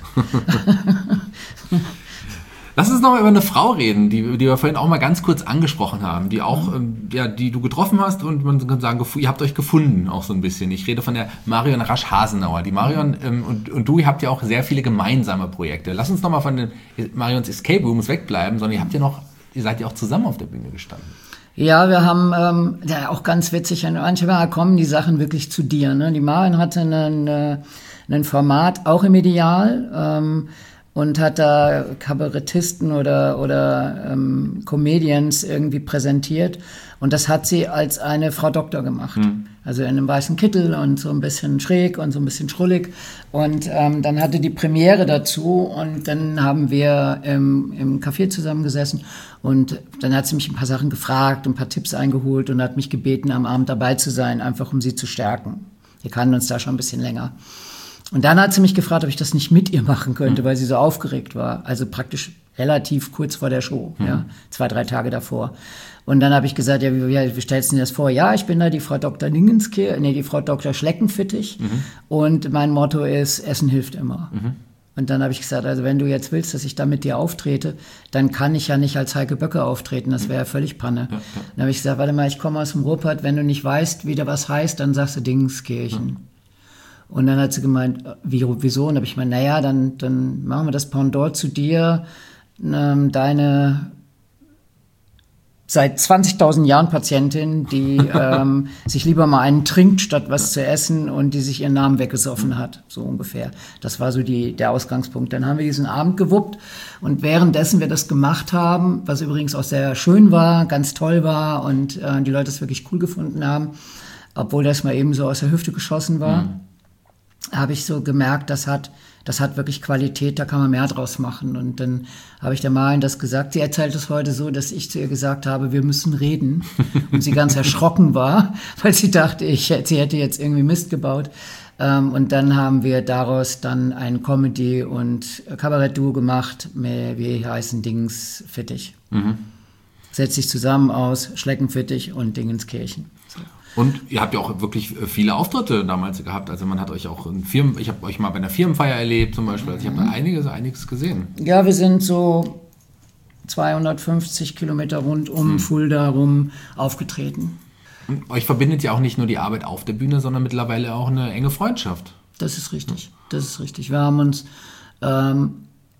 Lass uns noch mal über eine Frau reden, die, die wir vorhin auch mal ganz kurz angesprochen haben, die auch, mhm. ähm, ja, die du getroffen hast und man kann sagen, ihr habt euch gefunden auch so ein bisschen. Ich rede von der Marion Rasch-Hasenauer. Die Marion ähm, und, und du, ihr habt ja auch sehr viele gemeinsame Projekte. Lass uns noch mal von den Marions Escape Rooms wegbleiben, sondern ihr habt ja noch, ihr seid ja auch zusammen auf der Bühne gestanden. Ja, wir haben, ähm, ja, auch ganz witzig, manchmal kommen die Sachen wirklich zu dir, ne? Die Marion hatte einen, äh, ein Format, auch im Ideal, ähm, und hat da Kabarettisten oder, oder ähm, Comedians irgendwie präsentiert. Und das hat sie als eine Frau Doktor gemacht. Mhm. Also in einem weißen Kittel und so ein bisschen schräg und so ein bisschen schrullig. Und ähm, dann hatte die Premiere dazu und dann haben wir im, im Café zusammengesessen und dann hat sie mich ein paar Sachen gefragt, ein paar Tipps eingeholt und hat mich gebeten, am Abend dabei zu sein, einfach um sie zu stärken. Wir kannten uns da schon ein bisschen länger. Und dann hat sie mich gefragt, ob ich das nicht mit ihr machen könnte, mhm. weil sie so aufgeregt war. Also praktisch relativ kurz vor der Show, mhm. ja, zwei, drei Tage davor. Und dann habe ich gesagt, ja, wie, wie stellst du dir das vor? Ja, ich bin da die Frau Doktor Dingenskirch, nee, die Frau Doktor Schleckenfittich. Mhm. Und mein Motto ist, Essen hilft immer. Mhm. Und dann habe ich gesagt, also wenn du jetzt willst, dass ich da mit dir auftrete, dann kann ich ja nicht als Heike Böcke auftreten, das wäre ja völlig Panne. Ja, ja. Dann habe ich gesagt, warte mal, ich komme aus dem Ruhrpott, wenn du nicht weißt, wie da was heißt, dann sagst du Dingenskirchen. Mhm. Und dann hat sie gemeint, wie, wieso? Und dann habe ich gemeint, naja, dann, dann machen wir das Pendant zu dir, ähm, deine seit zwanzigtausend Jahren Patientin, die ähm, sich lieber mal einen trinkt, statt was zu essen und die sich ihren Namen weggesoffen hat, so ungefähr. Das war so die, der Ausgangspunkt. Dann haben wir diesen Abend gewuppt und währenddessen wir das gemacht haben, was übrigens auch sehr schön war, ganz toll war und äh, die Leute es wirklich cool gefunden haben, obwohl das mal eben so aus der Hüfte geschossen war, mhm. habe ich so gemerkt, das hat, das hat wirklich Qualität, da kann man mehr draus machen. Und dann habe ich der Marion das gesagt. Sie erzählt es heute so, dass ich zu ihr gesagt habe, wir müssen reden. Und sie ganz erschrocken war, weil sie dachte, ich, sie hätte jetzt irgendwie Mist gebaut. Und dann haben wir daraus dann ein Comedy- und Kabarett-Duo gemacht, wie heißen Dings Fittich. Mhm. Setzt sich zusammen aus Schleckenfittich und Dingenskirchen. So. Und ihr habt ja auch wirklich viele Auftritte damals gehabt. Also man hat euch auch in Firmen, ich habe euch mal bei einer Firmenfeier erlebt zum Beispiel. Also ich habe da einiges, einiges gesehen. Ja, wir sind so zweihundertfünfzig Kilometer rund um hm. Fulda rum aufgetreten. Und euch verbindet ja auch nicht nur die Arbeit auf der Bühne, sondern mittlerweile auch eine enge Freundschaft. Das ist richtig, das ist richtig. Wir haben uns ähm,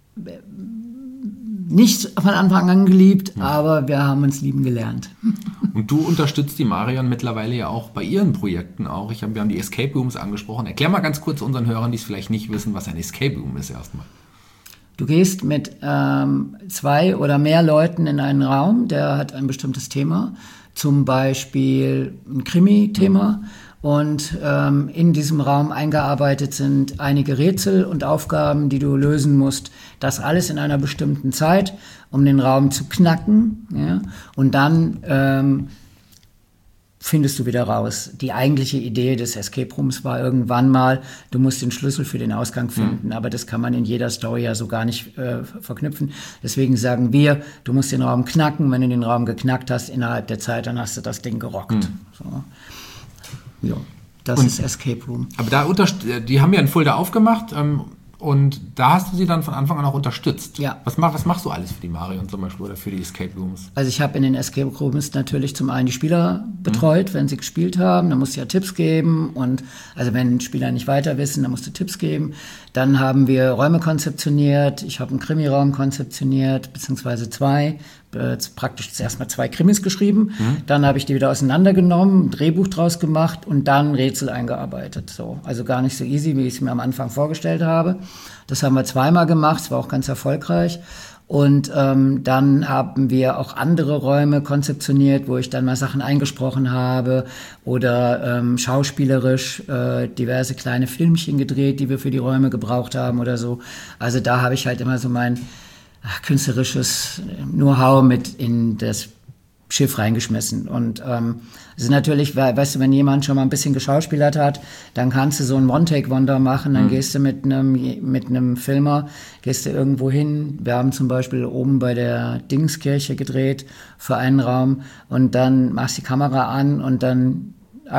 nicht von Anfang an geliebt, ja. aber wir haben uns lieben gelernt. Und du unterstützt die Marion mittlerweile ja auch bei ihren Projekten auch. Ich hab, wir haben die Escape Rooms angesprochen. Erklär mal ganz kurz unseren Hörern, die es vielleicht nicht wissen, was ein Escape Room ist erstmal. Du gehst mit ähm, zwei oder mehr Leuten in einen Raum, der hat ein bestimmtes Thema, zum Beispiel ein Krimi-Thema. Mhm. Und ähm, in diesem Raum eingearbeitet sind einige Rätsel und Aufgaben, die du lösen musst. Das alles in einer bestimmten Zeit, um den Raum zu knacken. Ja? Und dann ähm, findest du wieder raus. Die eigentliche Idee des Escape Rooms war irgendwann mal, du musst den Schlüssel für den Ausgang finden. Mhm. Aber das kann man in jeder Story ja so gar nicht äh, verknüpfen. Deswegen sagen wir, du musst den Raum knacken. Wenn du den Raum geknackt hast innerhalb der Zeit, dann hast du das Ding gerockt. Mhm. So. Ja, das und, ist Escape Room. Aber da unter, die haben ja in Fulda aufgemacht ähm, und da hast du sie dann von Anfang an auch unterstützt. Ja. Was, mach, was machst du alles für die Marion zum Beispiel oder für die Escape Rooms? Also ich habe in den Escape Rooms natürlich zum einen die Spieler betreut, mhm. wenn sie gespielt haben. Dann musst du ja Tipps geben und also wenn Spieler nicht weiter wissen, dann musst du Tipps geben. Dann haben wir Räume konzeptioniert. Ich habe einen Krimi-Raum konzeptioniert, beziehungsweise zwei. Praktisch zuerst mal zwei Krimis geschrieben, mhm. dann habe ich die wieder auseinandergenommen, ein Drehbuch draus gemacht und dann Rätsel eingearbeitet. So. Also gar nicht so easy, wie ich es mir am Anfang vorgestellt habe. Das haben wir zweimal gemacht, es war auch ganz erfolgreich. Und ähm, dann haben wir auch andere Räume konzeptioniert, wo ich dann mal Sachen eingesprochen habe oder ähm, schauspielerisch äh, diverse kleine Filmchen gedreht, die wir für die Räume gebraucht haben oder so. Also da habe ich halt immer so mein künstlerisches Know-how mit in das Schiff reingeschmissen. Und ähm, es ist natürlich, weißt du, wenn jemand schon mal ein bisschen geschauspielert hat, dann kannst du so ein One-Take-Wonder machen, dann mhm. gehst du mit einem mit einem Filmer, gehst du irgendwo hin. Wir haben zum Beispiel oben bei der Dingskirche gedreht für einen Raum und dann machst du die Kamera an und dann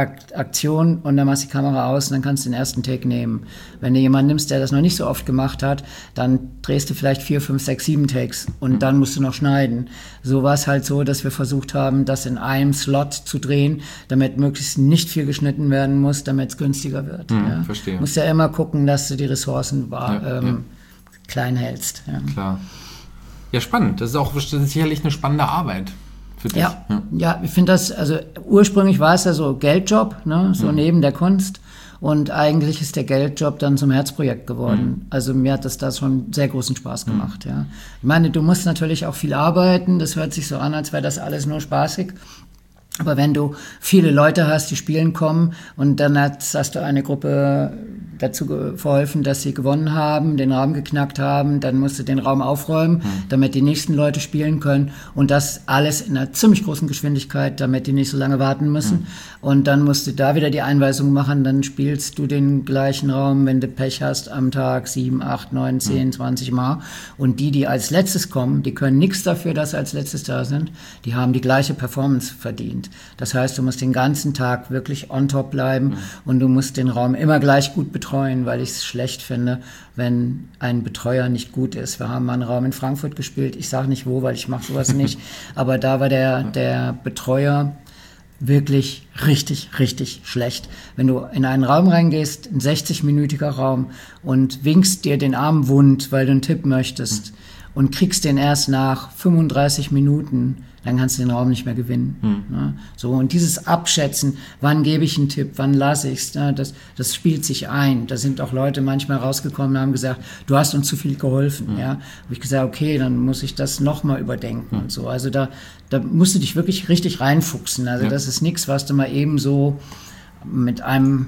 Aktion und dann machst du die Kamera aus und dann kannst du den ersten Take nehmen. Wenn du jemanden nimmst, der das noch nicht so oft gemacht hat, dann drehst du vielleicht vier, fünf, sechs, sieben Takes und dann musst du noch schneiden. So war es halt so, dass wir versucht haben, das in einem Slot zu drehen, damit möglichst nicht viel geschnitten werden muss, damit es günstiger wird. Hm, ja. Verstehe. Du musst ja immer gucken, dass du die Ressourcen war, ja, ähm, ja. klein hältst. Ja. Klar. Ja, spannend. Das ist auch das ist sicherlich eine spannende Arbeit. Ja, ja, ja, ich finde das, also ursprünglich war es ja so Geldjob, ne, so mhm. neben der Kunst und eigentlich ist der Geldjob dann zum Herzprojekt geworden. Mhm. Also mir hat das da schon sehr großen Spaß gemacht, mhm. ja. Ich meine, du musst natürlich auch viel arbeiten, das hört sich so an, als wäre das alles nur spaßig. Aber wenn du viele Leute hast, die spielen kommen und dann hast, hast du eine Gruppe dazu verholfen, dass sie gewonnen haben, den Raum geknackt haben, dann musst du den Raum aufräumen, mhm. damit die nächsten Leute spielen können und das alles in einer ziemlich großen Geschwindigkeit, damit die nicht so lange warten müssen. Mhm. Und dann musst du da wieder die Einweisung machen, dann spielst du den gleichen Raum, wenn du Pech hast, am Tag sieben, acht, neun, zehn, zwanzig Mal. Und die, die als letztes kommen, die können nichts dafür, dass sie als letztes da sind, die haben die gleiche Performance verdient. Das heißt, du musst den ganzen Tag wirklich on top bleiben mhm. und du musst den Raum immer gleich gut betreuen, weil ich es schlecht finde, wenn ein Betreuer nicht gut ist. Wir haben mal einen Raum in Frankfurt gespielt, ich sage nicht wo, weil ich mache sowas nicht, aber da war der, der Betreuer wirklich richtig, richtig schlecht. Wenn du in einen Raum reingehst, ein sechzig-minütiger Raum und winkst dir den Arm wund, weil du einen Tipp möchtest mhm. und kriegst den erst nach fünfunddreißig Minuten, dann kannst du den Raum nicht mehr gewinnen. Hm. Ne? So, und dieses Abschätzen, wann gebe ich einen Tipp, wann lasse ich es, ne? das, das spielt sich ein. Da sind auch Leute manchmal rausgekommen und haben gesagt, du hast uns zu viel geholfen. Hm. Ja? Habe ich gesagt, okay, dann muss ich das nochmal überdenken. Hm. Und so. Also da, da musst du dich wirklich richtig reinfuchsen. Also ja. das ist nichts, was du mal eben so mit einem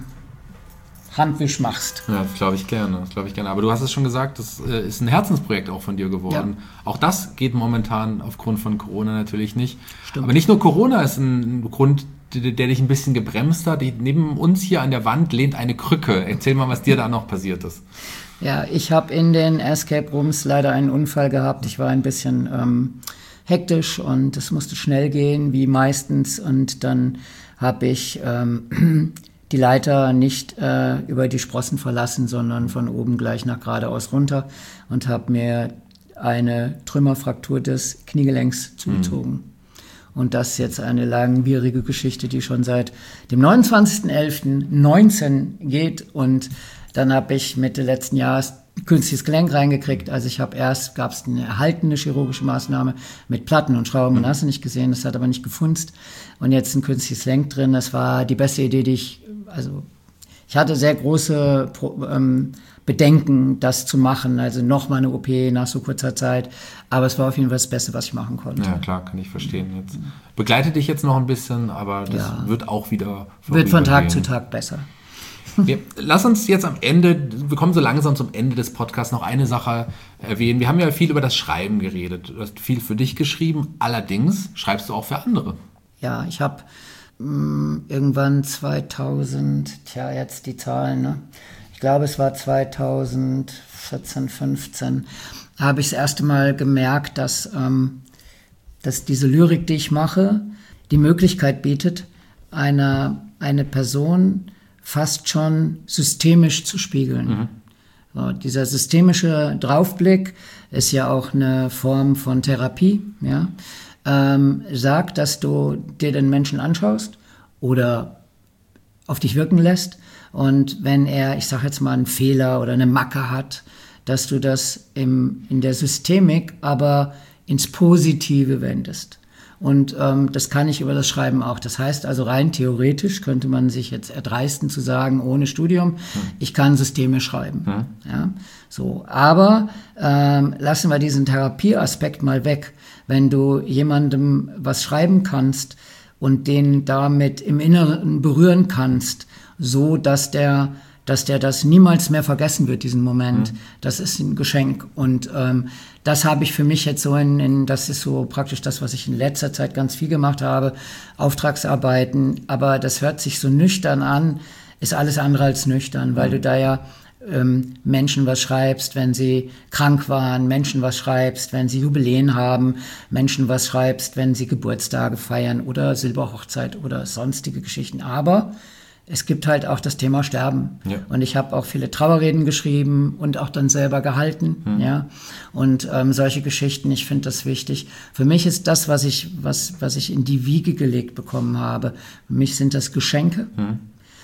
Handwisch machst. Ja, das glaube ich gerne, das glaube ich gerne. Aber du hast es schon gesagt, das äh, ist ein Herzensprojekt auch von dir geworden. Ja. Auch das geht momentan aufgrund von Corona natürlich nicht. Stimmt. Aber nicht nur Corona ist ein Grund, der, der dich ein bisschen gebremst hat. Die, neben uns hier an der Wand lehnt eine Krücke. Erzähl mal, was dir da noch passiert ist. Ja, ich habe in den Escape Rooms leider einen Unfall gehabt. Ich war ein bisschen ähm, hektisch und es musste schnell gehen, wie meistens. Und dann habe ich ähm, die Leiter nicht äh, über die Sprossen verlassen, sondern von oben gleich nach geradeaus runter und habe mir eine Trümmerfraktur des Kniegelenks zugezogen. Mhm. Und das ist jetzt eine langwierige Geschichte, die schon seit dem neunundzwanzigsten elften neunzehn geht. Und dann habe ich Mitte letzten Jahres künstliches Gelenk reingekriegt. Also ich habe erst, gab es eine erhaltene chirurgische Maßnahme mit Platten und Schrauben, mhm. hast du nicht gesehen, das hat aber nicht gefunzt. Und jetzt ein künstliches Gelenk drin, das war die beste Idee, die ich, also ich hatte sehr große ähm, Bedenken, das zu machen, also nochmal eine O P nach so kurzer Zeit, aber es war auf jeden Fall das Beste, was ich machen konnte. Ja, klar, kann ich verstehen. Jetzt begleitet dich jetzt noch ein bisschen, aber das ja. wird auch wieder Wird von Tag zu Tag besser. Wir, lass uns jetzt am Ende, wir kommen so langsam zum Ende des Podcasts, noch eine Sache erwähnen. Wir haben ja viel über das Schreiben geredet. Du hast viel für dich geschrieben, allerdings schreibst du auch für andere. Ja, ich habe mh, irgendwann zweitausend, tja, jetzt die Zahlen, ne? Ich glaube, es war zweitausendvierzehn, fünfzehn, habe ich das erste Mal gemerkt, dass, ähm, dass diese Lyrik, die ich mache, die Möglichkeit bietet, eine, eine Person fast schon systemisch zu spiegeln. Mhm. So, dieser systemische Draufblick ist ja auch eine Form von Therapie, ja. Ähm, sagt, dass du dir den Menschen anschaust oder auf dich wirken lässt und wenn er, ich sage jetzt mal, einen Fehler oder eine Macke hat, dass du das im, in der Systemik aber ins Positive wendest. Und ähm, das kann ich über das Schreiben auch. Das heißt also rein theoretisch könnte man sich jetzt erdreisten zu sagen, ohne Studium, hm. ich kann Systeme schreiben. Hm. Ja, so. Aber ähm, lassen wir diesen Therapieaspekt mal weg. Wenn du jemandem was schreiben kannst und den damit im Inneren berühren kannst, so dass der dass der das niemals mehr vergessen wird, diesen Moment. Mhm. Das ist ein Geschenk. Und ähm, das habe ich für mich jetzt so in, in, das ist so praktisch das, was ich in letzter Zeit ganz viel gemacht habe, Auftragsarbeiten. Aber das hört sich so nüchtern an, ist alles andere als nüchtern, weil mhm. du da ja ähm, Menschen was schreibst, wenn sie krank waren, Menschen was schreibst, wenn sie Jubiläen haben, Menschen was schreibst, wenn sie Geburtstage feiern oder Silberhochzeit oder sonstige Geschichten. Aber es gibt halt auch das Thema Sterben. Ja. Und ich habe auch viele Trauerreden geschrieben und auch dann selber gehalten. Mhm. Ja. Und ähm, solche Geschichten, ich finde das wichtig. Für mich ist das, was ich, was, was ich in die Wiege gelegt bekommen habe, für mich sind das Geschenke. Mhm.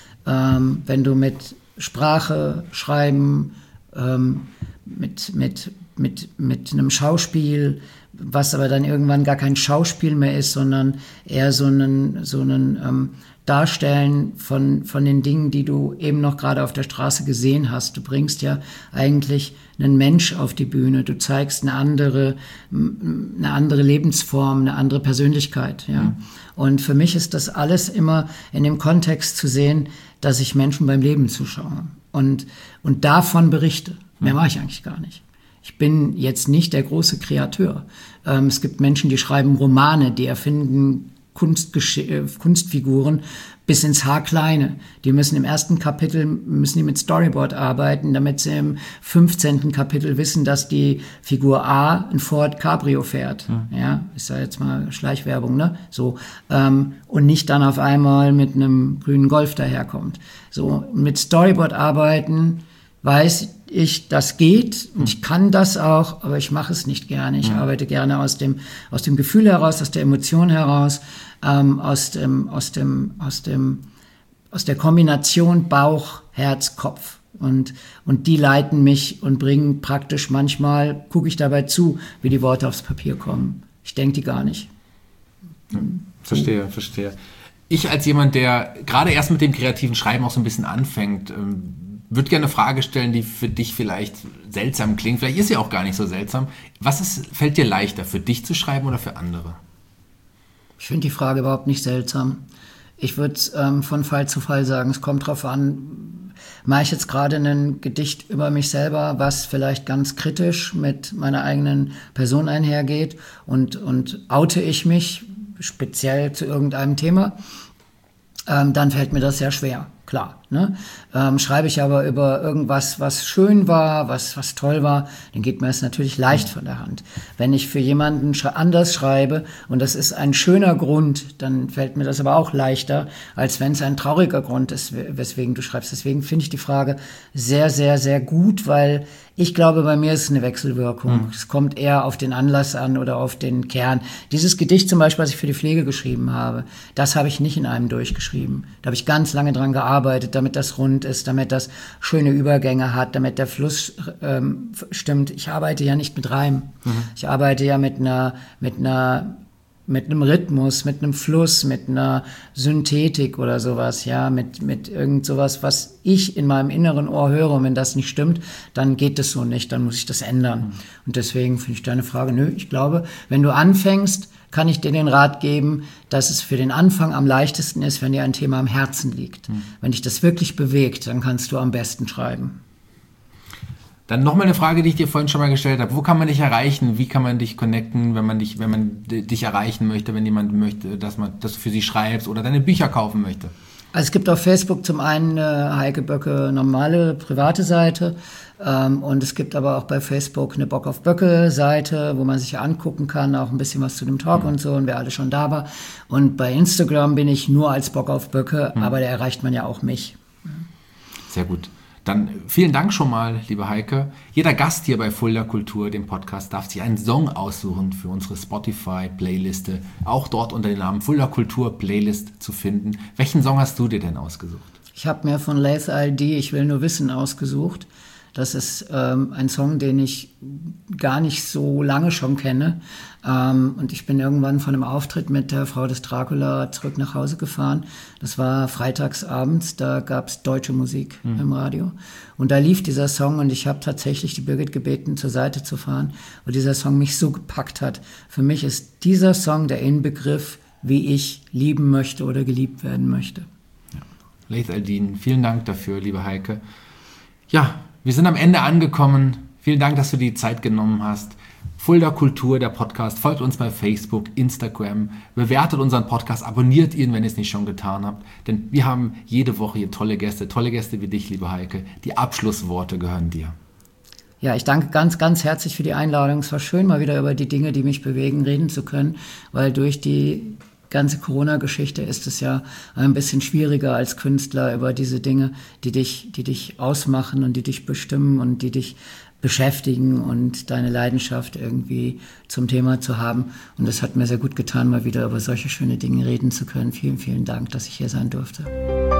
Ähm, wenn du mit Sprache, Schreiben, ähm, mit, mit, mit, mit einem Schauspiel, was aber dann irgendwann gar kein Schauspiel mehr ist, sondern eher so einen, so einen ähm, Darstellen von, von den Dingen, die du eben noch gerade auf der Straße gesehen hast. Du bringst ja eigentlich einen Mensch auf die Bühne. Du zeigst eine andere, eine andere Lebensform, eine andere Persönlichkeit. Ja. Mhm. Und für mich ist das alles immer in dem Kontext zu sehen, dass ich Menschen beim Leben zuschaue und, und davon berichte. Mehr mache ich eigentlich gar nicht. Ich bin jetzt nicht der große Kreateur. Ähm, es gibt Menschen, die schreiben Romane, die erfinden Kunstgesch- Kunstfiguren bis ins Haarkleine. Die müssen im ersten Kapitel müssen die mit Storyboard arbeiten, damit sie im fünfzehnten Kapitel wissen, dass die Figur A ein Ford Cabrio fährt. Mhm. Ja, ist ja jetzt mal Schleichwerbung, ne? So ähm, und nicht dann auf einmal mit einem grünen Golf daherkommt. So mit Storyboard arbeiten, weiß ich, das geht und ich kann das auch, aber ich mache es nicht gerne. Ich mhm. arbeite gerne aus dem aus dem Gefühl heraus, aus der Emotion heraus, ähm, aus dem aus dem aus dem aus der Kombination Bauch, Herz, Kopf und und die leiten mich und bringen praktisch manchmal gucke ich dabei zu, wie die Worte aufs Papier kommen. Ich denke die gar nicht. Mhm. Verstehe, verstehe. Ich als jemand, der gerade erst mit dem kreativen Schreiben auch so ein bisschen anfängt, ähm, würde gerne eine Frage stellen, die für dich vielleicht seltsam klingt. Vielleicht ist sie auch gar nicht so seltsam. Was ist, fällt dir leichter, für dich zu schreiben oder für andere? Ich finde die Frage überhaupt nicht seltsam. Ich würde ähm, von Fall zu Fall sagen, es kommt drauf an, mache ich jetzt gerade ein Gedicht über mich selber, was vielleicht ganz kritisch mit meiner eigenen Person einhergeht und, und oute ich mich speziell zu irgendeinem Thema, ähm, dann fällt mir das sehr schwer. Klar, ne? Ähm, schreibe ich aber über irgendwas, was schön war, was, was toll war, dann geht mir das natürlich leicht von der Hand. Wenn ich für jemanden sch- anders schreibe und das ist ein schöner Grund, dann fällt mir das aber auch leichter, als wenn es ein trauriger Grund ist, weswegen du schreibst. Deswegen finde ich die Frage sehr, sehr, sehr gut, weil ich glaube, bei mir ist es eine Wechselwirkung. Mhm. Es kommt eher auf den Anlass an oder auf den Kern. Dieses Gedicht zum Beispiel, was ich für die Pflege geschrieben habe, das habe ich nicht in einem durchgeschrieben. Da habe ich ganz lange dran gearbeitet, damit das rund ist, damit das schöne Übergänge hat, damit der Fluss ähm, stimmt. Ich arbeite ja nicht mit Reim. Mhm. Ich arbeite ja mit einer, mit einer, mit einem Rhythmus, mit einem Fluss, mit einer Synthetik oder sowas, ja, mit, mit irgend sowas, was ich in meinem inneren Ohr höre. Und wenn das nicht stimmt, dann geht es so nicht, dann muss ich das ändern. Mhm. Und deswegen finde ich deine Frage, nö, ich glaube, wenn du anfängst, kann ich dir den Rat geben, dass es für den Anfang am leichtesten ist, wenn dir ein Thema am Herzen liegt. Mhm. Wenn dich das wirklich bewegt, dann kannst du am besten schreiben. Dann nochmal eine Frage, die ich dir vorhin schon mal gestellt habe. Wo kann man dich erreichen? Wie kann man dich connecten, wenn man dich, wenn man dich erreichen möchte, wenn jemand möchte, dass man das für sie schreibst oder deine Bücher kaufen möchte? Also es gibt auf Facebook zum einen eine Heike Böcke normale private Seite ähm, und es gibt aber auch bei Facebook eine Bock auf Böcke Seite, wo man sich angucken kann, auch ein bisschen was zu dem Talk mhm. und so und wer alles schon da war. Und bei Instagram bin ich nur als Bock auf Böcke, mhm. aber da erreicht man ja auch mich. Sehr gut. Dann vielen Dank schon mal, liebe Heike. Jeder Gast hier bei Fulda Kultur, dem Podcast, darf sich einen Song aussuchen für unsere Spotify-Playliste. Auch dort unter dem Namen Fulda Kultur Playlist zu finden. Welchen Song hast du dir denn ausgesucht? Ich habe mir von Laith I D Ich will nur wissen ausgesucht. Das ist ähm, ein Song, den ich gar nicht so lange schon kenne. Ähm, und ich bin irgendwann von einem Auftritt mit der Frau des Dracula zurück nach Hause gefahren. Das war freitags abends, da gab's deutsche Musik mhm. im Radio. Und da lief dieser Song und ich habe tatsächlich die Birgit gebeten, zur Seite zu fahren, weil dieser Song mich so gepackt hat. Für mich ist dieser Song der Inbegriff, wie ich lieben möchte oder geliebt werden möchte. Laith Al-Din. Vielen Dank dafür, liebe Heike. Ja, wir sind am Ende angekommen. Vielen Dank, dass du die Zeit genommen hast. Fulda Kultur, der Podcast. Folgt uns bei Facebook, Instagram. Bewertet unseren Podcast. Abonniert ihn, wenn ihr es nicht schon getan habt. Denn wir haben jede Woche hier tolle Gäste. Tolle Gäste wie dich, liebe Heike. Die Abschlussworte gehören dir. Ja, ich danke ganz, ganz herzlich für die Einladung. Es war schön, mal wieder über die Dinge, die mich bewegen, reden zu können, weil durch die ganze Corona-Geschichte ist es ja ein bisschen schwieriger als Künstler über diese Dinge, die dich, die dich ausmachen und die dich bestimmen und die dich beschäftigen und deine Leidenschaft irgendwie zum Thema zu haben. Und es hat mir sehr gut getan, mal wieder über solche schöne Dinge reden zu können. Vielen, vielen Dank, dass ich hier sein durfte.